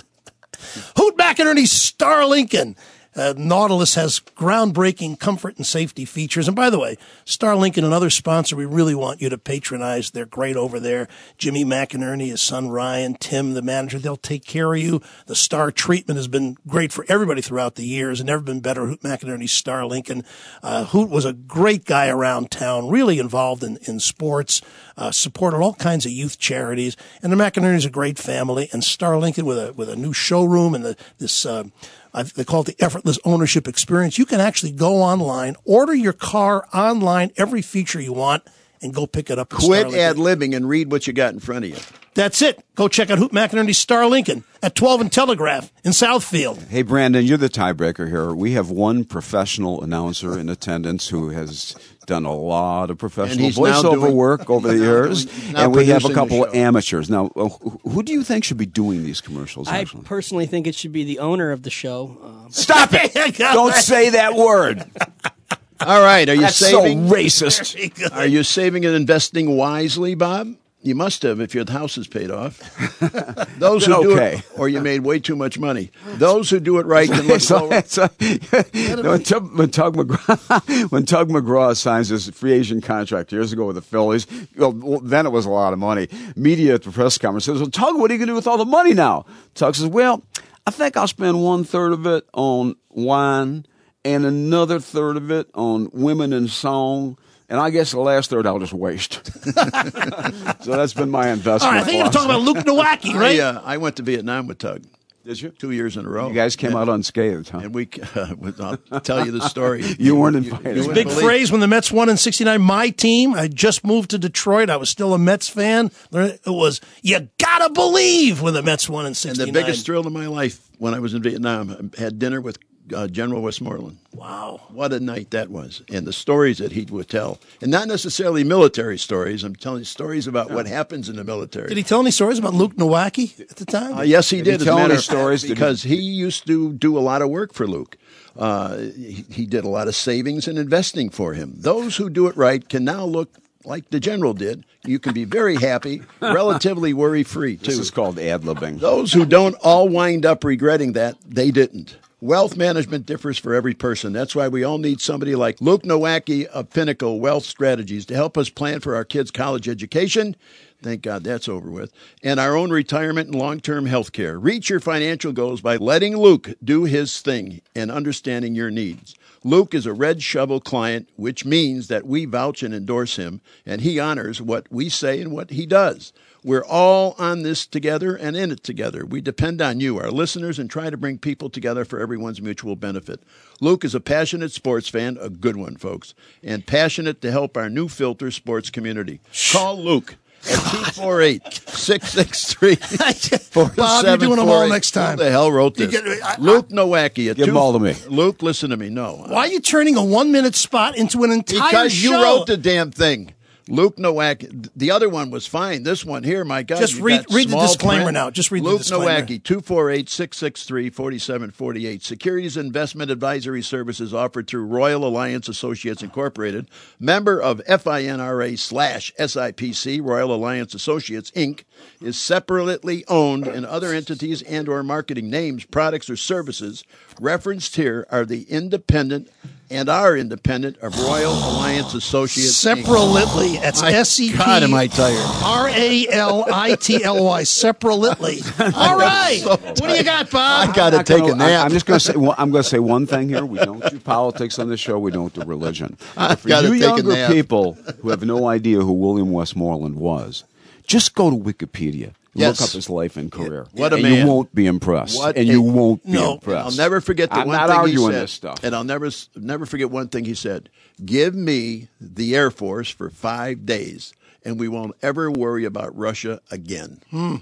Hoot McInerney Star Lincoln. Uh, Nautilus has groundbreaking comfort and safety features. And by the way, Star Lincoln, another sponsor, we really want you to patronize. They're great over there. Jimmy McInerney, his son Ryan, Tim, the manager, they'll take care of you. The Star treatment has been great for everybody throughout the years and never been better. Hoot McInerney Star Lincoln. Uh, Hoot was a great guy around town, really involved in, in sports, uh, supported all kinds of youth charities. And the McInerney's a great family. And Star Lincoln with a, with a new showroom and the, this, uh, I, they call it the effortless ownership experience. You can actually go online, order your car online, every feature you want, and go pick it up. at Quit Star ad Lincoln. libbing and read what you got in front of you. That's it. Go check out Hoot McInerney Star Lincoln at twelve and Telegraph in Southfield. Hey, Brandon, you're the tiebreaker here. We have one professional announcer in attendance who has done a lot of professional he's now voiceover doing- work over the now years, doing- now and we have a producing the couple of show. amateurs. Now, uh, who who do you think should be doing these commercials, I actually? personally think it should be the owner of the show. Um, Stop it! Don't say that word. All right. Are you That's saving? so racist. Are you saving and investing wisely, Bob? You must have if your house is paid off. Those who Then do okay. it, or you made way too much money. Those who do it right can look So- lower. so- when, Tug, when, Tug McGraw, when Tug McGraw signs his free agent contract years ago with the Phillies, well, then it was a lot of money. Media at the press conference says, well, Tug, what are you going to do with all the money now? Tug says, well, I think I'll spend one third of it on wine and another third of it on women and song. And I guess the last third I'll just waste. So that's been my investment. All right, I think you're talking about Luke Nowacki, right? I, uh, I went to Vietnam with Tug. Did you? Two years in a row. You guys came Yeah. out unscathed, huh? And we, uh, I'll tell you the story. You weren't invited. wouldn't Big believe- phrase when the Mets won in sixty-nine. My team, I just moved to Detroit. I was still a Mets fan. It was, you gotta believe when the Mets won in And sixty-nine. the biggest thrill of my life when I was in Vietnam, I had dinner with uh, General Westmoreland. Wow. What a night that was. And the stories that he would tell. And not necessarily military stories. I'm telling you stories about what happens in the military. Did he tell any stories about Luke Nowacki at the time? Uh, yes, he Did did. he as a tell matter any of fact, stories? Did he- because he used to do a lot of work for Luke. Uh, he, he did a lot of savings and investing for him. Those who do it right can now look like the general did. You can be very happy, relatively worry-free, too. This is called ad-libbing. Those who don't all wind up regretting that, they didn't. Wealth management differs for every person. That's why we all need somebody like Luke Nowacki of Pinnacle Wealth Strategies to help us plan for our kids' college education. Thank God that's over with. And our own retirement and long-term health care. Reach your financial goals by letting Luke do his thing and understanding your needs. Luke is a red shovel client, which means that we vouch and endorse him, and he honors what we say and what he does. We're all on this together and in it together. We depend on you, our listeners, and try to bring people together for everyone's mutual benefit. Luke is a passionate sports fan, a good one, folks, and passionate to help our new filter sports community. Call Luke at two four eight, six six three, four seven four eight. Bob, you're doing them all next time. Who the hell wrote this? You get- I- I- Luke Nowacki. At Give two, them all to me. Luke, listen to me. No. Why are you turning a one-minute spot into an entire Because show? you wrote the damn thing. Luke Nowacki. The other one was fine. This one here, my God. Just you read- got read the small disclaimer print. now. Just read the Luke disclaimer. Nowacki, two four eight, six six three, four seven four eight. Securities Investment Advisory Services offered through Royal Alliance Associates Incorporated, member of FINRA slash SIPC, Royal Alliance Associates, Incorporated, is separately owned, and other entities and or marketing names, products, or services referenced here are the independent and are independent of Royal Alliance Associates, Incorporated. Separately. That's My S E P God, am I tired. R A L I T L Y. Separately. All right. What do you got, Bob? I got to not take gonna- a nap. I'm just going to say. Well, I'm going to say one thing here. We don't do politics on the show. We don't do religion. I've For gotta you take a younger nap. people who have no idea who William Westmoreland was, just go to Wikipedia. Yes. Look up his life and career. What a and man. you won't be impressed. What and a- you won't be No. impressed. I'll never forget the I'm one not thing arguing he said. this stuff. And I'll never never forget one thing he said. Give me the Air Force for five days, and we won't ever worry about Russia again.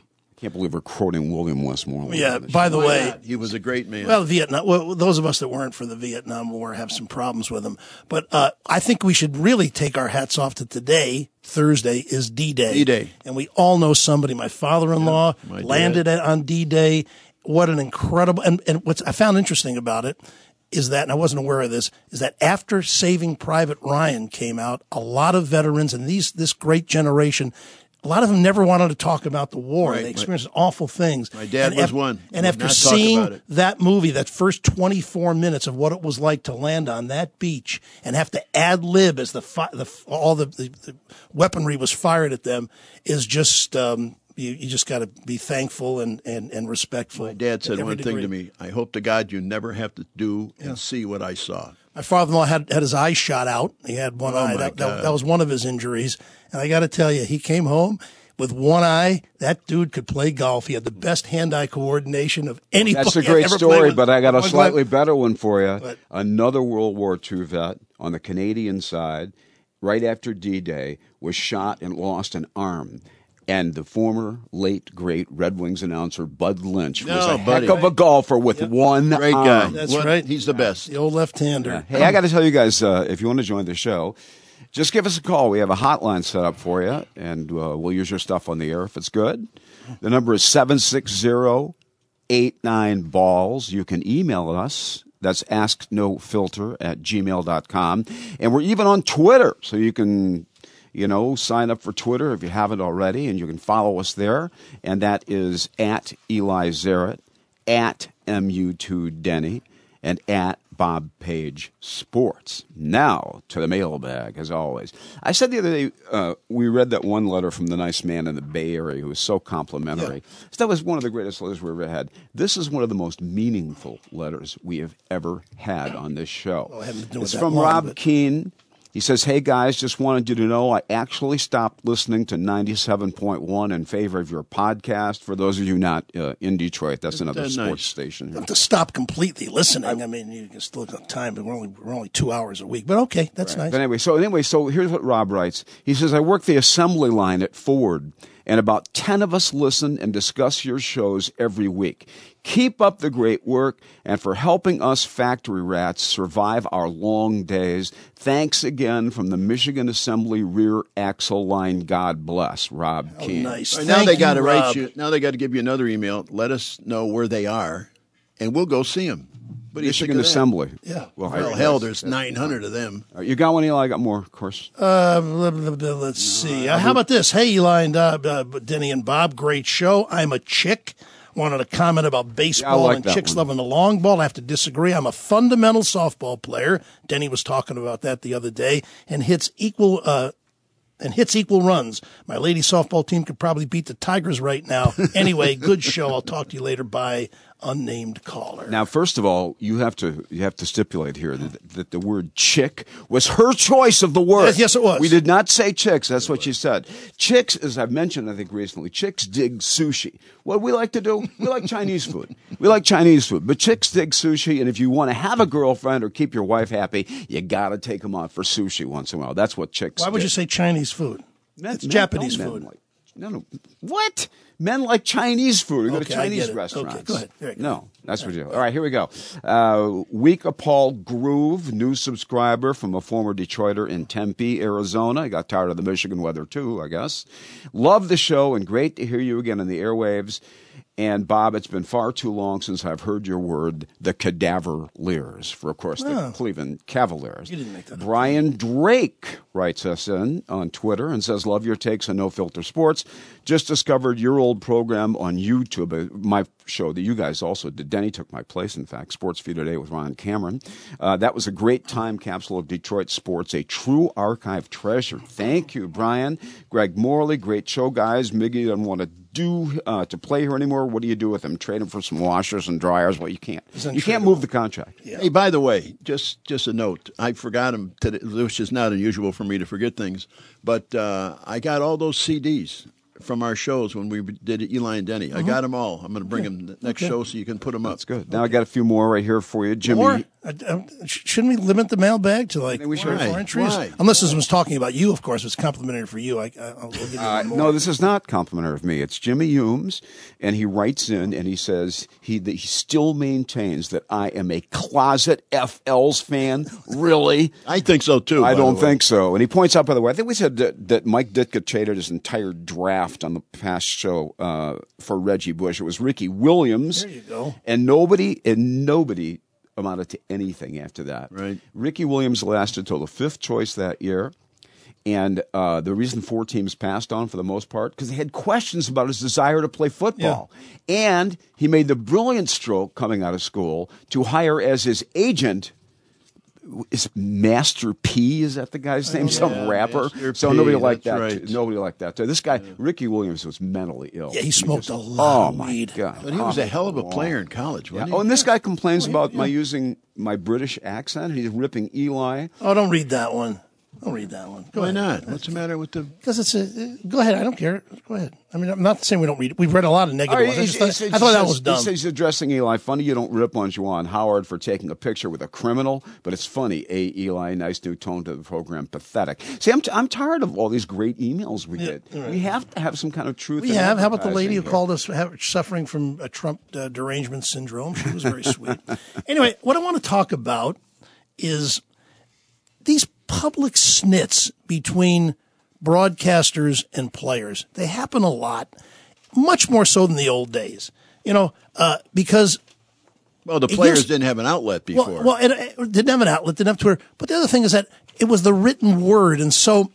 Can't believe we're quoting William Westmoreland. Yeah, by the way, He was a great man. well, Vietnam. Well, those of us that weren't for the Vietnam War have some problems with him. But uh, I think we should really take our hats off to today. Thursday is D-Day. D-Day. And we all know somebody. My father-in-law Yeah, my landed dad. on D-Day. What an incredible, and, and what I found interesting about it is that, and I wasn't aware of this, is that after Saving Private Ryan came out, a lot of veterans and these this great generation, a lot of them never wanted to talk about the war. Right, They my- experienced awful things. My dad And was af- one. And Would after not talk seeing about it. that movie, that first twenty-four minutes of what it was like to land on that beach and have to ad lib as the, fi- the all the, the, the weaponry was fired at them is just um, you, you just got to be thankful and, and, and respectful. My dad said to every one thing degree. to me. I hope to God you never have to do and see what I saw. My father-in-law had, had his eye shot out. He had one Oh, eye. my That, God. that, that was one of his injuries. And I got to tell you, he came home with one eye. That dude could play golf. He had the best hand-eye coordination of anybody. That's a I've great ever story, played with. but I got a One slightly glove. better one for you. What? Another World War Two vet on the Canadian side, right after D-Day, was shot and lost an arm. And the former late great Red Wings announcer Bud Lynch was No, a buddy. heck of a golfer with one Great arm. guy. That's What- right. He's the best. The old left-hander. Hey, I got to tell you guys, uh, if you want to join the show, just give us a call. We have a hotline set up for you, and uh, we'll use your stuff on the air if it's good. The number is seven six zero, eight nine, balls. You can email us. That's asknofilter at gmail dot com. And we're even on Twitter, so you can, you know, sign up for Twitter if you haven't already, and you can follow us there. And that is at Eli Zaret, at M U two Denny, and at Bob Page Sports. Now to the mailbag, as always. I said the other day, uh, we read that one letter from the nice man in the Bay Area who was so complimentary. So that was one of the greatest letters we ever had. This is one of the most meaningful letters we have ever had on this show. Well, it hadn't to do with It's that from long, Rob but- Keene. He says, hey, guys, just wanted you to know I actually stopped listening to ninety-seven point one in favor of your podcast. For those of you not uh, in Detroit, that's another That's sports nice. station You here. have to stop completely listening. I mean, you can still look at time, but we're only we're only two hours a week. But okay, that's nice. But anyway, so anyway, so here's what Rob writes. He says, I work the assembly line at Ford, and about ten of us listen and discuss your shows every week. Keep up the great work, and for helping us factory rats survive our long days. Thanks again from the Michigan Assembly Rear Axle Line. God bless, Rob Oh, Keene. nice. All right, now Thank they got to you, write Rob. you. Now they got to give you another email. Let us know where they are, and we'll go see them. What do you think Michigan of that? Assembly. Yeah. Well, Well, I- hell, there's nine hundred of them. All right, you got one, Eli? I got more, of course. Uh, blah, blah, blah, let's see. Uh, how about this? Hey, Eli and uh, uh, Denny and Bob, great show. I'm a chick. Wanted to comment about baseball like and that chicks one. loving the long ball. I have to disagree. I'm a fundamental softball player. Denny was talking about that the other day, and hits equal uh, and hits equal runs. My lady softball team could probably beat the Tigers right now. Anyway, good show. I'll talk to you later. Bye, unnamed caller. Now, first of all, you have to you have to stipulate here that, that the word "chick" was her choice of the word. Yes, yes, it was. We did not say chicks. That's what she said. Chicks, as I've mentioned, I think recently, chicks dig sushi. What we like to do, we like Chinese food. We like Chinese food, but chicks dig sushi. And if you want to have a girlfriend or keep your wife happy, you got to take them out for sushi once in a while. That's what chicks. Why would dig. you say Chinese food? Men- It's men- Japanese no, men food. like- no, no. What? Men like Chinese food. We go to Okay, I Chinese get it. restaurants. Okay, go ahead. Very good. No, that's what you do. All right, here we go. Uh, Week of Paul Groove, new subscriber from a former Detroiter in Tempe, Arizona. He got tired of the Michigan weather, too, I guess. Love the show, and great to hear you again on the airwaves. And, Bob, it's been far too long since I've heard your word, the Cadaverliers, for, of course, the Cleveland Cavaliers. You didn't make that up. Brian Drake writes us in on Twitter and says, love your takes on No Filter Sports. Just discovered your old program on YouTube, uh, my show that you guys also did. Denny took my place, in fact, Sports View Today with Ron Cameron. Uh, that was a great time capsule of Detroit sports, a true archive treasure. Thank you, Brian. Greg Morley, great show, guys. Miggy doesn't want to do uh, to play here anymore. What do you do with him? Trade him for some washers and dryers? Well, you can't. You can't move the contract. Hey, by the way, just just a note. I forgot him today, which is not unusual for me to forget things. But uh, I got all those C Ds from our shows when we did Eli and Denny. I got them all. I'm going to bring them the next Okay. show so you can put them up. That's good. Now I got a few more right here for you. Jimmy. More? Uh, uh, shouldn't we limit the mailbag to like we three or should. four entries? Why? Unless this was talking about you, of course. It's complimentary for you. I, I, I'll give you Uh, one more. no, this is not complimentary of me. It's Jimmy Humes, and he writes in and he says he that he still maintains that I am a closet F Ls fan. Really? I think so too. I by don't the way. think so. And he points out, by the way, I think we said that, that Mike Ditka traded his entire draft on the past show uh, for Reggie Bush. It was Ricky Williams. There you go. And nobody, and nobody amounted to anything after that. Right. Ricky Williams lasted till the fifth choice that year. And uh, the reason four teams passed on for the most part, because they had questions about his desire to play football. Yeah. And he made the brilliant stroke coming out of school to hire as his agent, is Master P, is that the guy's name? Some yeah, rapper. Master So P, nobody liked that's that. right. Nobody liked that. So this guy, Ricky Williams, was mentally ill. Yeah, he smoked just, a lot Oh, of my weed. God. But he was a hell of a Oh, player in college, yeah. wasn't he? Oh, and this guy complains about my using my British accent. He's ripping Eli. Oh, don't read that one. Don't read that one. Go Why ahead. not? What's the matter with the? Because it's a. Go ahead. I don't care. Go ahead. I mean, I'm not saying we don't read it. We've read a lot of negative Oh, ones. I, he- just he thought, says- I thought that says- was dumb. He says he's addressing Eli. Funny you don't rip on Juwan Howard for taking a picture with a criminal, but it's funny. A. Eli, nice new tone to the program. Pathetic. See, I'm, t- I'm tired of all these great emails we get. We have to have some kind of truth. We in have. How about the lady who advertising called us have, suffering from a Trump uh, derangement syndrome? She was very sweet. Anyway, what I want to talk about is these public snits between broadcasters and players. They happen a lot, much more so than the old days. You know, uh, because Well, the It players used- didn't have an outlet before. well, well, it, it didn't have an outlet, didn't have Twitter. But the other thing is that it was the written word, and so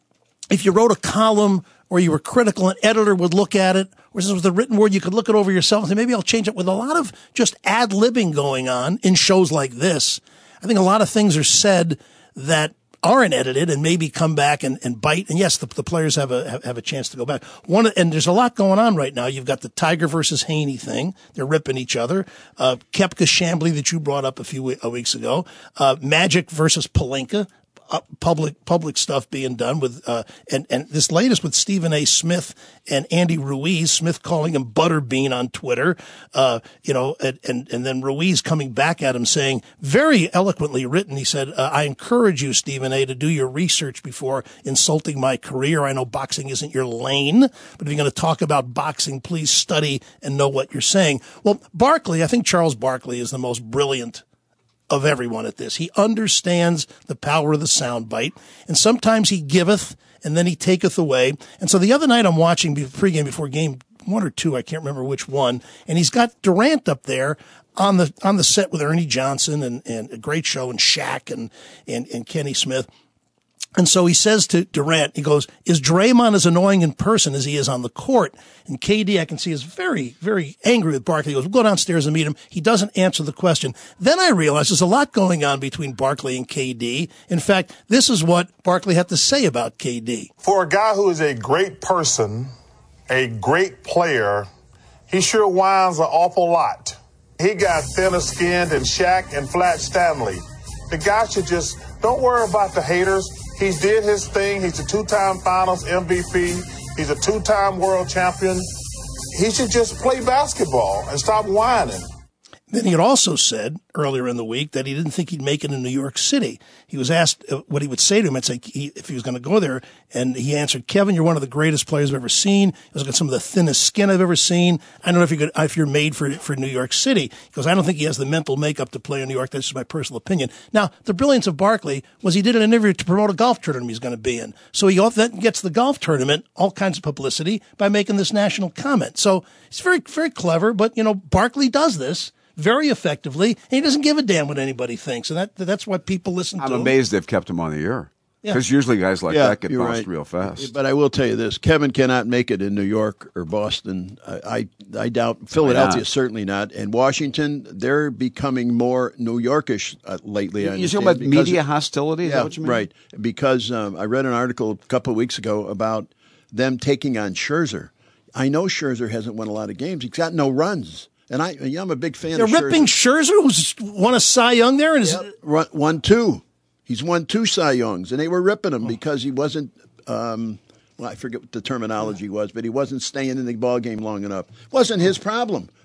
if you wrote a column or you were critical, an editor would look at it. Whereas with the written word, you could look it over yourself and say, maybe I'll change it. With a lot of just ad-libbing going on in shows like this, I think a lot of things are said that aren't edited and maybe come back and, and bite. And yes, the, the players have a have, have a chance to go back. One and there's a lot going on right now. You've got the Tiger versus Haney thing. They're ripping each other. Uh, Koepka Chambly that you brought up a few we- uh, weeks ago. Uh, Magic versus Pelinka. Uh, public public stuff being done with uh, and and this latest with Stephen A. Smith and Andy Ruiz. Smith calling him Butterbean on Twitter, uh, you know, and, and and then Ruiz coming back at him saying, very eloquently written. He said, uh, "I encourage you, Stephen A., to do your research before insulting my career. I know boxing isn't your lane, but if you're going to talk about boxing, please study and know what you're saying." Well, Barkley, I think Charles Barkley is the most brilliant of everyone at this. He understands the power of the soundbite, and sometimes he giveth and then he taketh away. And so the other night I'm watching pregame before game one or two, I can't remember which one, and he's got Durant up there on the on the set with Ernie Johnson and, and a great show and Shaq and, and, and Kenny Smith. And so he says to Durant, he goes, "Is Draymond as annoying in person as he is on the court?" And K D, I can see, is very, very angry with Barkley. He goes, "We'll go downstairs and meet him." He doesn't answer the question. Then I realize there's a lot going on between Barkley and K D. In fact, this is what Barkley had to say about K D. For a guy who is a great person, a great player, he sure whines an awful lot. He got thinner skinned than Shaq and Flat Stanley. The guy should just, don't worry about the haters. He did his thing. He's a two-time finals M V P. He's a two-time world champion. He should just play basketball and stop whining. Then he had also said earlier in the week that he didn't think he'd make it in New York City. He was asked what he would say to him. It's like he, if he was going to go there, and he answered, "Kevin, you're one of the greatest players I've ever seen. He's got some of the thinnest skin I've ever seen. I don't know if you could, if you're made for for New York City." He goes, "I don't think he has the mental makeup to play in New York. That's just my personal opinion." Now, the brilliance of Barkley was he did an interview to promote a golf tournament he's going to be in. So he then gets the golf tournament all kinds of publicity by making this national comment. So he's very very clever. But you know, Barkley does this very effectively, and he doesn't give a damn what anybody thinks, and that that's what people listen I'm to. I'm amazed they've kept him on the air. Yeah. Because usually guys like Yeah, that get you're bounced right. real fast. But I will tell you this: Kevin cannot make it in New York or Boston. I I, I doubt Philadelphia not? certainly not, and Washington. They're becoming more New Yorkish uh, lately. I You're talking understand, about because- media hostility? Is Yeah, that what you mean? right. Because um, I read an article a couple of weeks ago about them taking on Scherzer. I know Scherzer hasn't won a lot of games. He's got no runs. And I, yeah, I'm a big fan They're of Scherzer. ripping Scherzer, who's won a Cy Young there, and is Yep. Run, won two. He's won two Cy Youngs, and they were ripping him because he wasn't. Um, well, I forget what the terminology was, but he wasn't staying in the ball game long enough. Wasn't his problem.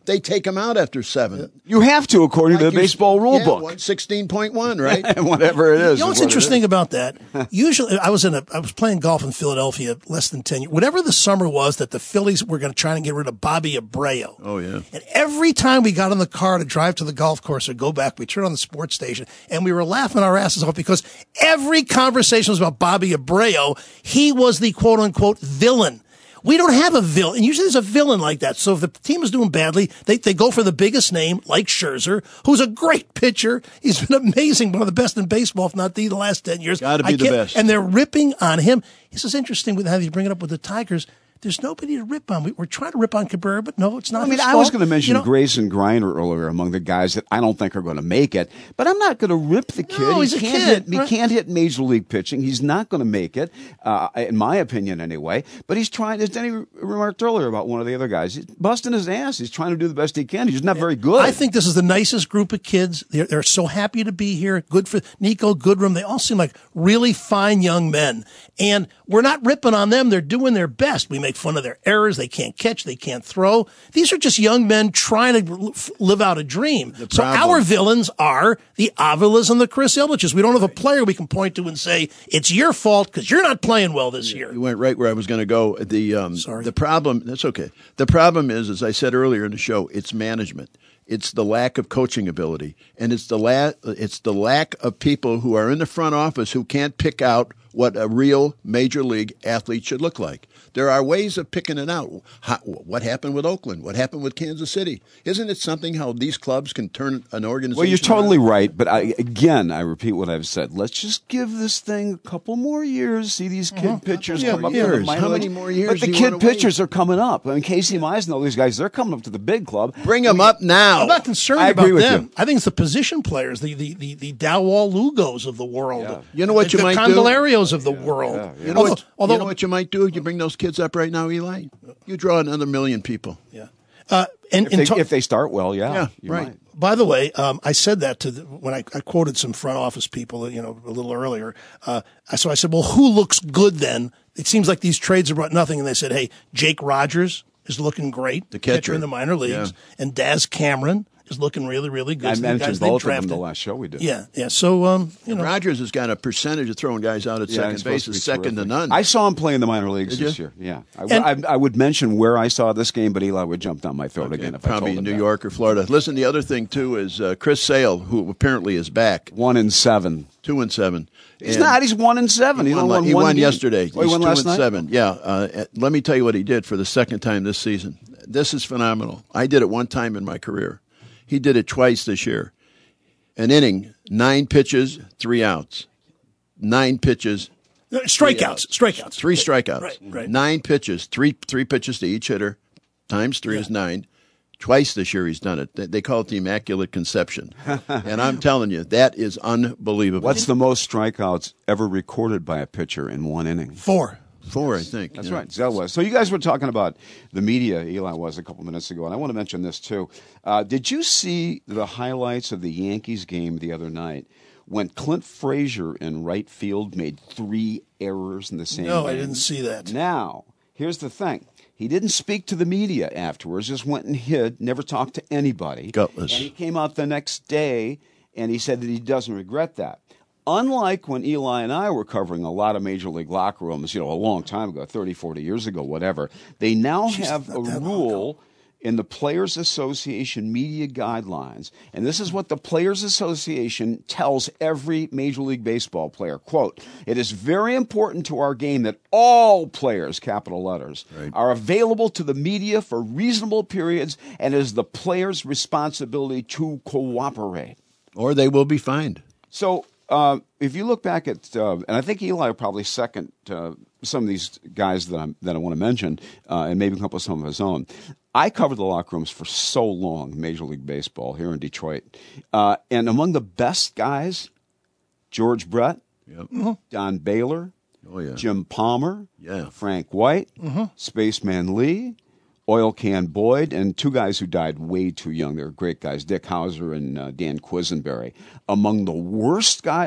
They take them out after seven. You have to, according Like to the you- baseball rule yeah, book. sixteen point one, right? Whatever it is. You know is what's what it interesting is. about that? Usually, I was in a, I was playing golf in Philadelphia less than ten years. Whatever the summer was that the Phillies were going to try and get rid of Bobby Abreu. Oh, yeah. And every time we got in the car to drive to the golf course or go back, we turned on the sports station and we were laughing our asses off because every conversation was about Bobby Abreu. He was the quote unquote villain. We don't have a villain. And usually there's a villain like that. So if the team is doing badly, they, they go for the biggest name, like Scherzer, who's a great pitcher. He's been amazing, one of the best in baseball, if not the, the last ten years. Gotta be I the can't- best. And they're ripping on him. This is interesting with how you bring it up with the Tigers. There's nobody to rip on. We, we're trying to rip on Cabrera, but no, it's not I mean, his I was fault. going to mention You know, Grayson Griner earlier among the guys that I don't think are going to make it, but I'm not going to rip the kid. No, he's he a can't kid, hit. right? He can't hit major league pitching. He's not going to make it, uh, in my opinion, anyway. But he's trying. As Denny remarked earlier about one of the other guys, he's busting his ass. He's trying to do the best he can. He's not very good. I think this is the nicest group of kids. They're, they're so happy to be here. Good for Nico Goodrum. They all seem like really fine young men. And we're not ripping on them. They're doing their best. We make fun of their errors. They can't catch. They can't throw. These are just young men trying to live out a dream. So problem- our villains are the Avilas and the Chris Ilitches. We don't have a player we can point to and say, it's your fault because you're not playing well this year. You went right where I was going to go. The um, Sorry. the problem. That's okay. The problem is, as I said earlier in the show, it's management. It's the lack of coaching ability, and it's the la- It's the lack of people who are in the front office who can't pick out what a real major league athlete should look like. There are ways of picking it out. How, what happened with Oakland? What happened with Kansas City? Isn't it something how these clubs can turn an organization Well, you're totally around? right, but I, again, I repeat what I've said. Let's just give this thing a couple more years. See these kid pitchers Yeah, come up. years. to the minor How many leagues. more years But the do you kid wanna wait? pitchers are coming up. I mean, Casey Mize and all these guys, they're coming up to the big club. Bring them up now. I'm not concerned I agree about with them. you. I think it's the position players, the the the, the Dowell Lugos of the world. Yeah. You know what the, you the might do? Candelarios of the world. yeah, yeah. You know, although, what, although you know what you might do? You bring those kids up right now, Eli. You draw another million people. yeah. Uh, and, If and they, ta- if they start well, yeah. Yeah, you right. might. by the way, um, I said that to the, when I, I quoted some front office people, you know, a little earlier. Uh, so I said, well, who looks good then? It seems like these trades have brought nothing. And they said, hey, Jake Rogers is looking great, The catcher. in the minor leagues, Yeah. and Daz Cameron is looking really, really good. I So the mentioned guys they both of them drafted. the last show we did. Yeah, yeah. So, um, you know, Rogers has got a percentage of throwing guys out at Yeah, second he's base supposed to is be second to terrific. none. I saw him play in the minor leagues Did this you? year. Yeah, I, And- I, I would mention where I saw this game, but Eli would jump down my throat again if I Probably told in him New that. York or Florida. Listen, the other thing too is uh, Chris Sale, who apparently is back, One in seven. two and seven. He's And not. He's one in seven. He He, won, only la- won he one won game. yesterday. Oh, he He's won two last and night? seven. Yeah. Uh, let me tell you what he did for the second time this season. This is phenomenal. I did it one time in my career. He did it twice this year. An inning, nine pitches, three outs. Nine pitches, strikeouts, strikeouts, three strikeouts. Right, right. Nine pitches, three three pitches to each hitter, times three is nine. Twice this year he's done it. They- They call it the Immaculate Conception. And I'm telling you, that is unbelievable. What's the most strikeouts ever recorded by a pitcher in one inning? Four. Four, I think. That's yeah. right. Zell was. So you guys were talking about the media. Eli was a couple minutes ago, and I want to mention this too. Uh, did you see the highlights of the Yankees game the other night when Clint Frazier in right field made three errors in the same No, game? I didn't see that. Now, here's the thing. He didn't speak to the media afterwards, just went and hid, never talked to anybody. Gutless. And he came out the next day and he said that he doesn't regret that. Unlike when Eli and I were covering a lot of major league locker rooms, you know, a long time ago, thirty, forty years ago, whatever, they now have a rule in the Players Association media guidelines, and this is what the Players Association tells every Major League Baseball player, quote, "It is very important to our game that all players, capital letters, are available to the media for reasonable periods, and it is the player's responsibility to cooperate." Or they will be fined. So uh, if you look back at, uh, and I think Eli will probably second uh, some of these guys that, I'm, that I want to mention, uh, and maybe a couple of some of his own. I covered the locker rooms for so long, Major League Baseball here in Detroit. Uh, and among the best guys, George Brett, Yep. Don Baylor, Oh, yeah. Jim Palmer, Yeah. Frank White, Spaceman Lee, Oil Can Boyd, and two guys who died way too young. They were great guys, Dick Hauser and uh, Dan Quisenberry. Among the worst guys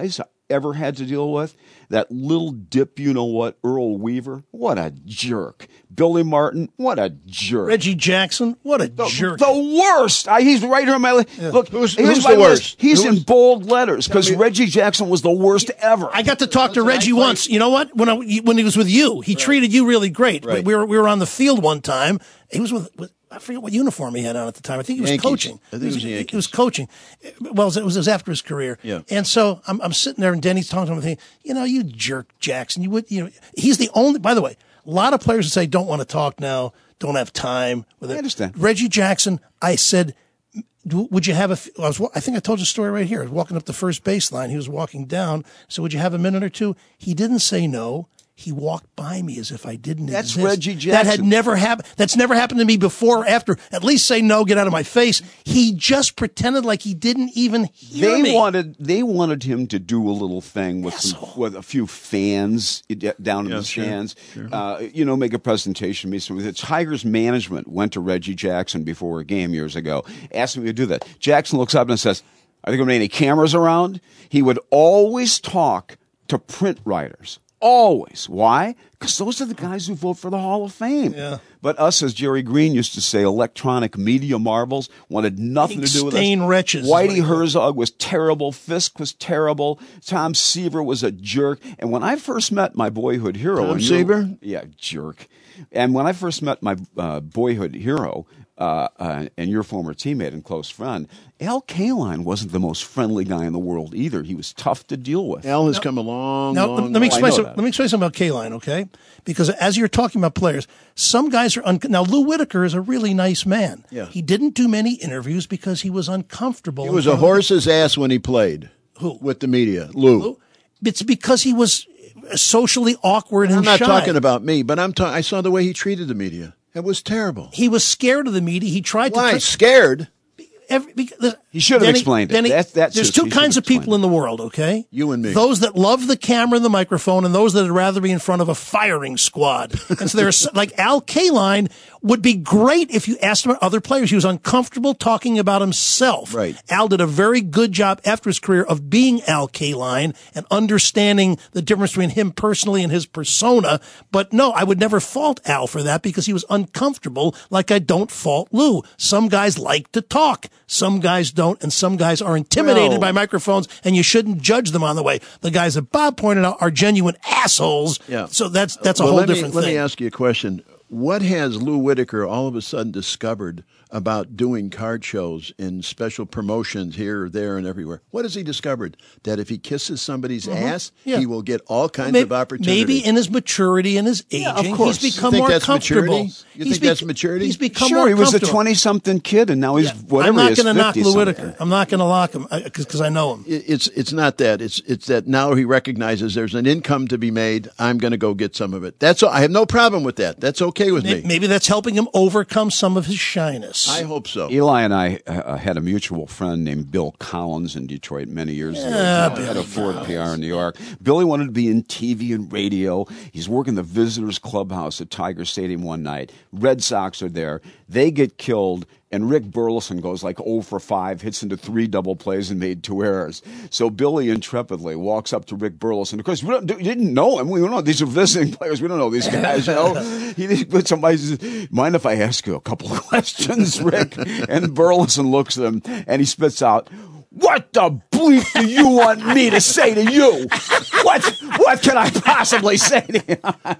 ever had to deal with? That little dip, you know what, Earl Weaver, what a jerk. Billy Martin, what a jerk. Reggie Jackson, what a the, jerk. The worst. I, he's right here on my list. Yeah. Look, Who's, here's who's my the list. worst? He's Who's, in bold letters because Reggie Jackson was the worst ever. I got to talk to Reggie once. You know what? When I, when he was with you, he right. treated you really great. Right. We were we were on the field one time. He was with, with I forget what uniform he had on at the time. I think he was Yankees. coaching. I think it was the Yankees. He was coaching. Well, it was, it was after his career. Yeah. And so I'm, I'm sitting there, and Denny's talking to him, and thinking, you know, you jerk, Jackson. You would, you know, he's the only. By the way, a lot of players would say, "Don't want to talk now, don't have time." With it. I understand. Reggie Jackson, I said, would you have a? I was. I think I told you a story right here. I was walking up the first baseline. He was walking down. So would you have a minute or two? He didn't say no. He walked by me as if I didn't That's exist. Reggie Jackson. That had never happened. That's never happened to me before or after. At least say no, get out of my face. He just pretended like he didn't even hear they me. wanted they wanted him to do a little thing with Asshole. some, with a few fans down in Yeah, the sure, stands. sure. Uh, you know, make a presentation. The Tigers management went to Reggie Jackson before a game years ago, asked him to do that. Jackson looks up and says, "Are there going to be any cameras around?" He would always talk to print writers. Always. Why? Because those are the guys who vote for the Hall of Fame. Yeah. But us, as Jerry Green used to say, electronic media marbles wanted nothing to do with us. Stain wretches. Whitey Herzog was terrible. Fisk was terrible. Tom Seaver was a jerk. And when I first met my boyhood hero... Tom and you- Seaver? Yeah, jerk. And when I first met my uh, boyhood hero... Uh, uh, and your former teammate and close friend, Al Kaline wasn't the most friendly guy in the world either. He was tough to deal with. Al has come a long, Now, long let me way. explain. know Some, that. let me explain something about Kaline, okay? Because as you're talking about players, some guys are un- now. Lou Whitaker is a really nice man. Yeah. He didn't do many interviews because he was uncomfortable. He in was a front of- horse's ass when he played. Who? With the media. Lou. Lou? It's because he was socially awkward and I'm not shy. talking about me, but I'm ta- I saw the way he treated the media. It was terrible. He was scared of the media. He tried to. Why? Tra- Scared? Every, because, He should have Denny- explained it. Denny, That's- that's there's just- two he should kinds have of people explained in the world, okay? You and me. Those that love the camera and the microphone, and those that would rather be in front of a firing squad. And so there's like Al Kaline would be great if you asked him about other players. He was uncomfortable talking about himself. Right. Al did a very good job after his career of being Al Kaline and understanding the difference between him personally and his persona. But no, I would never fault Al for that because he was uncomfortable, like I don't fault Lou. Some guys like to talk. Some guys don't, and some guys are intimidated Well- by microphones, and you shouldn't judge them on the way. The guys that Bob pointed out are genuine assholes. Yeah. So that's that's a Well, whole let me- different Let thing. me ask you a question. What has Lou Whitaker all of a sudden discovered about doing card shows in special promotions here, there, and everywhere? What has he discovered? That if he kisses somebody's ass, Yeah. he will get all kinds Maybe, of opportunities. maybe in his maturity and his aging, of course. he's become You think more that's comfortable. maturity? You He's think that's maturity? He's become Sure, more he was a comfortable. twenty-something kid, and now he's whatever I'm not he is, going to knock fifty Lou something. Whitaker. I'm not going to lock him because I know him. It- It's it's not that. It's it's that now he recognizes there's an income to be made. I'm going to go get some of it. That's all. I have no problem with that. That's okay with May- me. Maybe that's helping him overcome some of his shyness. I hope so. Eli and I uh, had a mutual friend named Bill Collins in Detroit many years ago. Yeah, He had a Billy Ford P R in New York. Billy wanted to be in T V and radio. He's working the visitors clubhouse at Tiger Stadium one night. Red Sox are there. They get killed. And Rick Burleson goes like oh for five, hits into three double plays and made two errors. So Billy intrepidly walks up to Rick Burleson. Of course, we don't, we didn't know him. We don't know. These are visiting players. We don't know these guys. You know? He put somebody says, "Mind if I ask you a couple of questions, Rick?" And Burleson looks at him and he spits out, "What the bleep do you want me to say to you? What what can I possibly say to you?"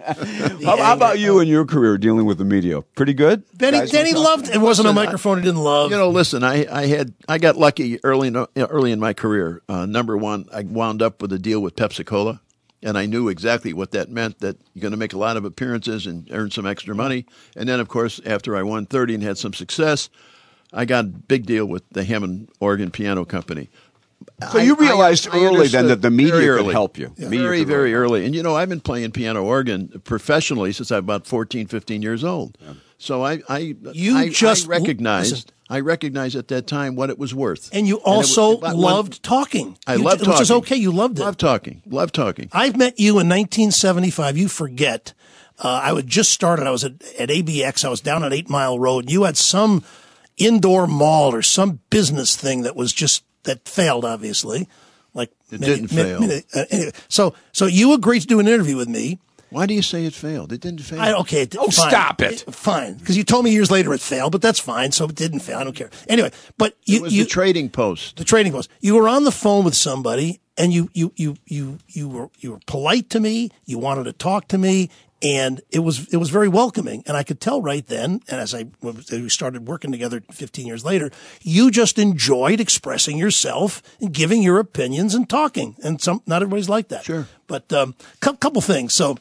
how, how about you in your career dealing with the media? Pretty good? Benny, Guys Denny what's up? loved it. Wasn't a microphone he didn't love. You know, listen, I, I had I got lucky early in, early in my career. Uh, number one, I wound up with a deal with Pepsi Cola, and I knew exactly what that meant. That you're going to make a lot of appearances and earn some extra money. And then, of course, after I won thirty and had some success, I got a big deal with the Hammond Organ Piano Company. So you I- realized I- I early then understood that the media very could early. help you. Media Very, could very really- early. And, you know, I've been playing piano organ professionally since I'm about fourteen, fifteen years old. So I, I, You I, just- I recognized, listen. I recognized at that time what it was worth. And you it was- also but when- loved talking. I You- love talking. Which is okay. You loved it. Love talking. Love talking. I met you in nineteen seventy-five. You forget. Uh, I had just started. I was at, at A B X. I was down at Eight Mile Road. You had some indoor mall or some business thing that was just, that failed, obviously. like It many, didn't many, fail. many- uh, anyway, so so you agreed to do an interview with me. Why do you say it failed? It didn't fail. I, okay, it, Oh, fine. stop it. Fine, because you told me years later it failed, but that's fine. So it didn't fail. I don't care. Anyway, but you it was you the trading post. the trading post. You were on the phone with somebody, and you you you you you were you were polite to me. You wanted to talk to me. And it was it was very welcoming, and I could tell right then. And as I as we started working together fifteen years later, you just enjoyed expressing yourself and giving your opinions and talking. And some not everybody's like that. Sure. But um, a couple things. So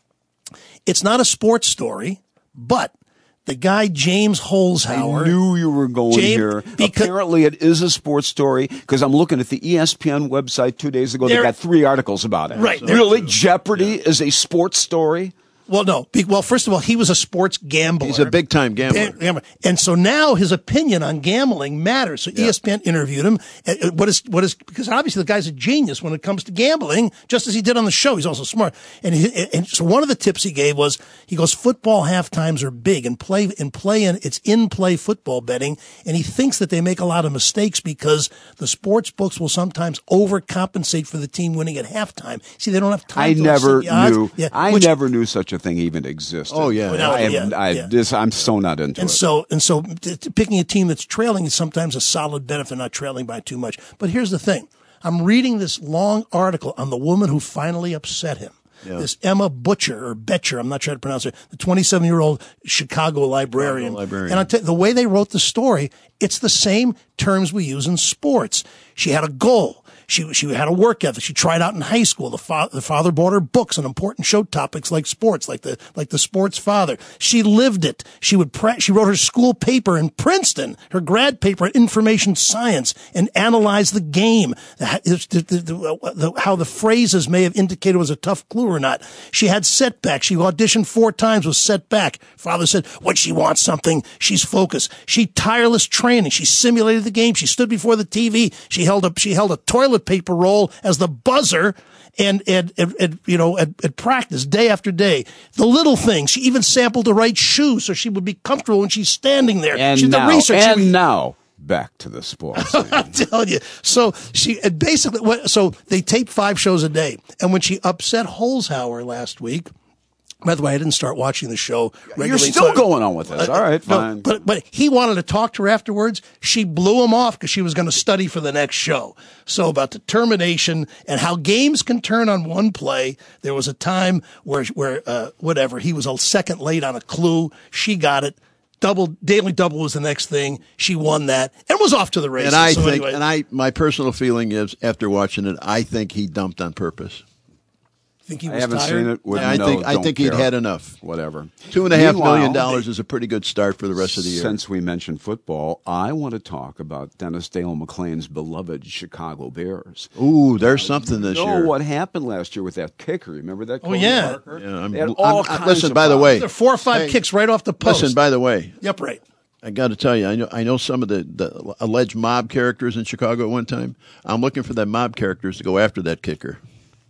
it's not a sports story, but the guy James Holzhauer. I knew you were going James- here. because- Apparently, it is a sports story because I'm looking at the E S P N website two days ago. They There- got three articles about it. Right, there- Really? Jeopardy is a sports story? Well, no. Be- Well, first of all, he was a sports gambler. He's a big time gambler. Gambler. And so now his opinion on gambling matters. So E S P N interviewed him. Uh, What is, what is, because obviously the guy's a genius when it comes to gambling, just as he did on the show. He's also smart. And, he, and so one of the tips he gave was, he goes, football half times are big and play, and play in, it's in play football betting. And he thinks that they make a lot of mistakes because the sports books will sometimes overcompensate for the team winning at halftime. See, they don't have time I to never look at the odds. knew. Yeah, I which- never knew such a thing even existed. Oh, yeah. Well, I, yeah, am, I, yeah. This, I'm so not into And it. so, and so t- t- picking a team that's trailing is sometimes a solid benefit, not trailing by too much. But here's the thing. I'm reading this long article on the woman who finally upset him. This Emma Butcher or Betcher, I'm not sure how to pronounce it, the twenty-seven year old Chicago librarian. Chicago librarian. And I tell you, the way they wrote the story, it's the same terms we use in sports. She had a goal. She she had a work ethic. She tried out in high school. The, fa- the father bought her books on important show topics like sports, like the like the sports father. She lived it. She would pre- she wrote her school paper in Princeton, her grad paper in information science, and analyzed the game. The, the, the, the, the, how the phrases may have indicated it was a tough clue or not. She had setbacks. She auditioned four times, was set back. Father said, when she wants something, she's focused. She tireless training. She simulated the game. She stood before the T V. She held a she held a toilet paper roll as the buzzer and, and, and, and you know, at, at practice day after day. The little things. She even sampled the right shoes so she would be comfortable when she's standing there. and she did now, the research. and She was- now, back to the sports. I'm telling you. So she and basically, what- so they tape five shows a day. And when she upset Holzhauer last week, by the way, I didn't start watching the show regularly. You're still so- going on with this. All right, No, fine. but but he wanted to talk to her afterwards. She blew him off because she was going to study for the next show. So about determination and how games can turn on one play. There was a time where where uh, whatever he was a second late on a clue. She got it. Double daily double was the next thing. She won that and was off to the races. And I So think, anyway. and I, my personal feeling is, after watching it, I think he dumped on purpose. think he I was haven't tired. seen it. Wouldn't I know, think I don't think he'd care. had enough. Whatever. Two and a half Meanwhile, million dollars is a pretty good start for the rest of the year. Since we mentioned football, I want to talk about Dennis Dale McClain's beloved Chicago Bears. Ooh, there's something this You know year. what happened last year with that kicker? Remember that? Oh, Cody yeah. Parker? Yeah, I'm- They had I'm- all I'm- kinds listen, of by the problems. way, There are four or five Hey, kicks right off the post. Listen, by the way, Yep, right. I got to tell you, I know I know some of the, the alleged mob characters in Chicago at one time. I'm looking for that mob characters to go after that kicker.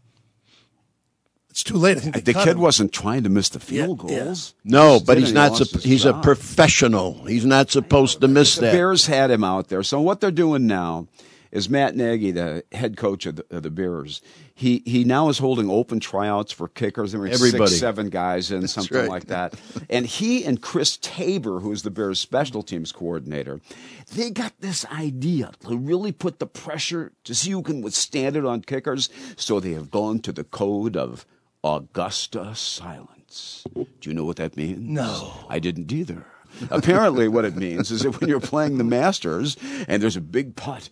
It's too late. I think they The cut kid him. wasn't trying to miss the field Yeah, yeah. goals. No, Just but did, he's and not. he lost sup- his he's a job. professional. He's not supposed to miss The that. Bears had him out there. So what they're doing now is Matt Nagy, the head coach of the, of the Bears, he he now is holding open tryouts for kickers. There were Everybody. six, seven guys in, something right. like that. And he and Chris Tabor, who's the Bears special teams coordinator, they got this idea to really put the pressure to see who can withstand it on kickers. So they have gone to the code of Augusta silence. Do you know what that means? No. I didn't either. Apparently, what it means is that when you're playing the Masters and there's a big putt,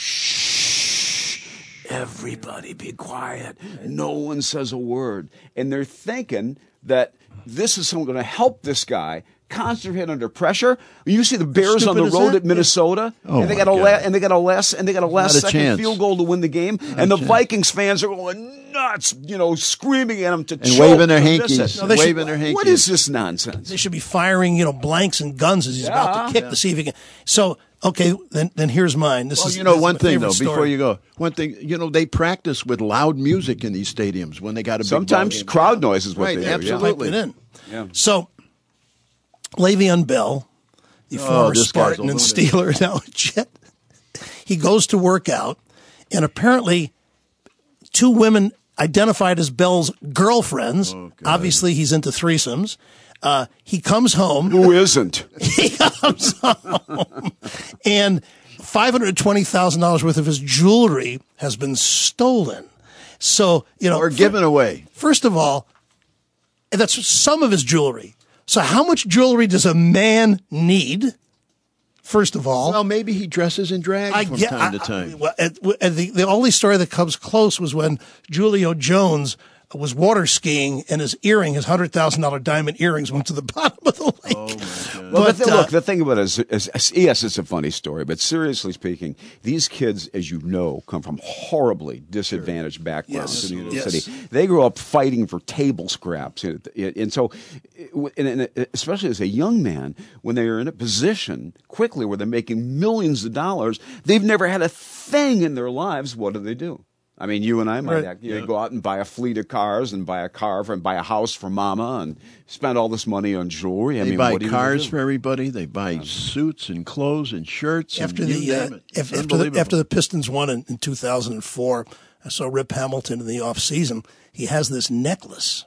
shh, everybody be quiet. No one says a word. And they're thinking that this is something going to help this guy concentrate under pressure. You see the Bears on the Stupid is road that? at Minnesota, Oh, and they my got a la- God. and they got a last and they got a last Not a second chance. field goal to win the game, and the Vikings fans are going nuts, you know, screaming at them to And choke waving their to miss hankies. it. No, they should- waving their hankies. What is this nonsense? They should be firing, you know, blanks and guns as he's about to kick to see if he can. So, okay, then then here's mine. This Well, is you know, this is one my thing favorite though, story. before you go, one thing, you know, they practice with loud music in these stadiums when they got a big Sometimes ball game. crowd noise is what Right, they do. yeah. absolutely. Pipe it in. Yeah. So, Le'Veon Bell, the former this guy's a Spartan and lunatic. Steeler, now a Jet, he goes to work out, and apparently two women identified as Bell's girlfriends. Oh, Obviously, he's into threesomes. Uh, he comes home. Who isn't? He comes home, and five hundred twenty thousand dollars worth of his jewelry has been stolen. So, you know. Or given away. First of all, that's some of his jewelry. So how much jewelry does a man need? First of all, Well, maybe he dresses in drag I from get, time I- to time. Well, and- and the, the only story that comes close was when Julio Jones was water skiing and his earring, his one hundred thousand dollars diamond earrings, went to the bottom of the lake. Oh, my God. Well, But, the, thing- uh, look, the thing about it is, is, is, yes, it's a funny story, but seriously speaking, these kids, as you know, come from horribly disadvantaged backgrounds Yes, in New York yes. City. They grew up fighting for table scraps. And, and so, and, and especially as a young man, when they're in a position quickly where they're making millions of dollars, they've never had a thing in their lives. What do they do? I mean, you and I might Right. act, you know, go out and buy a fleet of cars and buy a car for, and buy a house for mama and spend all this money on jewelry. I They mean, buy what are you cars gonna for do? everybody. They buy suits and clothes and shirts. After and you the, uh, name it. if, It's after the unbelievable. after the Pistons won in, in two thousand four, I saw Rip Hamilton in the off season. He has this necklace.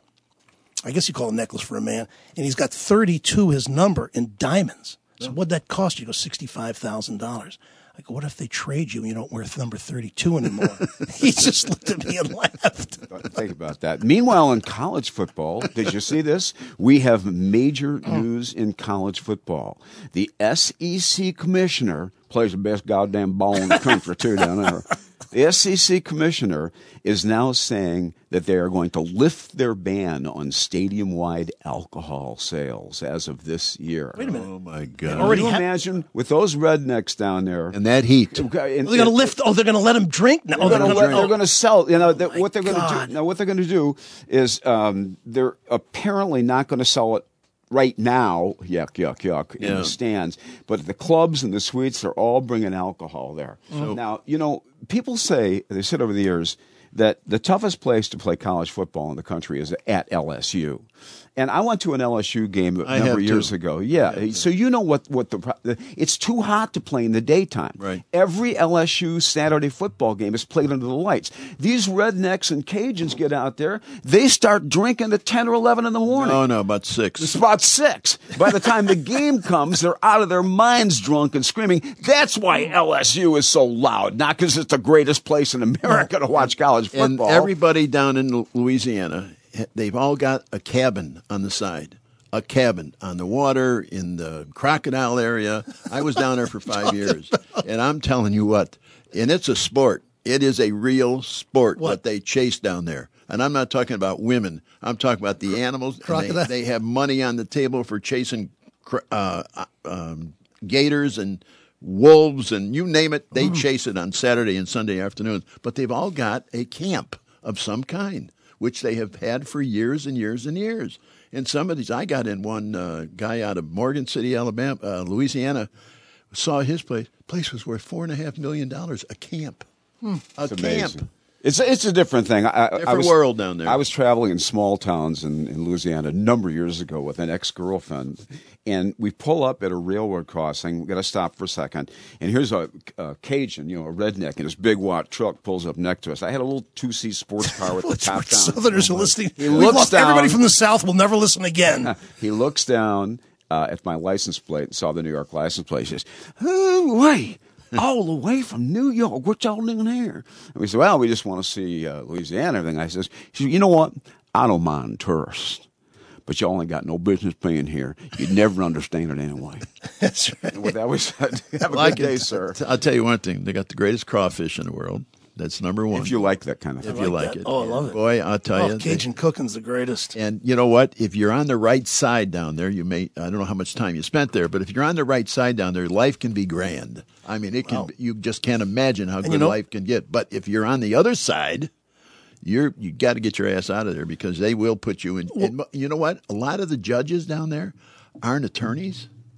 I guess you call it a necklace for a man, and he's got thirty-two his number in diamonds. So what'd that cost you? He goes sixty-five thousand dollars. I go, what if they trade you and you don't wear number thirty-two anymore? He just looked at me and laughed. Think about that. Meanwhile, in college football, did you see this? We have major news in college football. The S E C commissioner plays the best goddamn ball in the country, too, down there. The S E C commissioner is now saying that they are going to lift their ban on stadium-wide alcohol sales as of this year. Wait a minute. Oh, my God. Already Can you ha- imagine with those rednecks down there? And that heat. Okay, and- They're going to lift. Oh, they're going to let him drink now. Oh, They're going to gonna- they're going to sell. You know that my what they're going to God. do. Now, what they're going to do is um, they're apparently not going to sell it right now. Yuck, yuck, yuck in Yeah. the stands. But the clubs and the suites, they're all bringing alcohol there. Now, you know, people say they said over the years that the toughest place to play college football in the country is at L S U. And I went to an L S U game a I number have of years too. ago. Yeah. So you know what, what the, pro- the, it's too hot to play in the daytime. Right. Every L S U Saturday football game is played under the lights. These rednecks and Cajuns get out there, they start drinking at ten or eleven in the morning. Oh, no, about six. It's about six. By the time the game comes, they're out of their minds drunk and screaming. That's why L S U is so loud, not because it's the greatest place in America to watch college football. And everybody down in Louisiana, they've all got a cabin on the side. A cabin on the water in the Crocodile area. I was down there for five years. And I'm telling you what, and it's a sport. It is a real sport What? what they chase down there. And I'm not talking about women. I'm talking about the animals. And Crocodile. They, they have money on the table for chasing uh, um, gators and wolves and you name it. They chase it on Saturday and Sunday afternoons. But they've all got a camp of some kind, which they have had for years and years and years. And some of these, I got in one uh, guy out of Morgan City, Alabama, uh, Louisiana, saw his place. Place was worth four and a half million dollars a camp. A It's camp. amazing. It's it's a different thing. I, I Different was, world down there. I was traveling in small towns in, in Louisiana a number of years ago with an ex-girlfriend, and we pull up at a railroad crossing. We got to stop for a second, and here's a, a Cajun, you know, a redneck, and his big white truck pulls up next to us. I had a little two-seat sports car with the top down. Southerners are listening. He We've looks lost down. everybody from the South will never listen again. He looks down uh, at my license plate and saw the New York license plate. He says, "Oh, wait." All the way from New York. What y'all doing here? And we said, well, we just want to see uh, Louisiana and everything. I says, she said, you know what? I don't mind tourists, but y'all ain't got no business being here. You'd never understand it anyway. That's right. And with that, we said, have a Like good day, it. sir. I'll tell you one thing. They got the greatest crawfish in the world. That's number one. If you like that kind of If thing. you like like that. it. Oh, I love it. Boy, I'll tell Oh, you. they- Cajun cooking's the greatest. And you know what? If you're on the right side down there, you may, I don't know how much time you spent there, but if you're on the right side down there, life can be grand. I mean, it can, Wow. you just can't imagine how good you know- life can get. But if you're on the other side, you're, you got to get your ass out of there because they will put you in. And you know what? A lot of the judges down there aren't attorneys.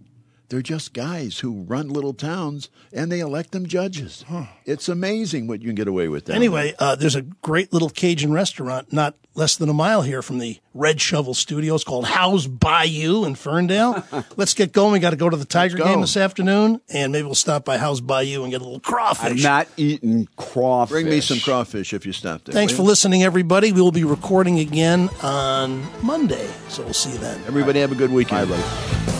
They're just guys who run little towns, and they elect them judges. Huh. It's amazing what you can get away with. Down anyway, there. Uh, there's a great little Cajun restaurant not less than a mile here from the Red Shovel Studios called Howe's Bayou in Ferndale. Let's get going. We got to go to the Tiger game this afternoon, and maybe we'll stop by Howe's Bayou and get a little crawfish. I'm not eating crawfish. Bring me some crawfish if you stop there. Thanks for listening, everybody. We will be recording again on Monday, so we'll see you then. Everybody have a good weekend. Bye, buddy.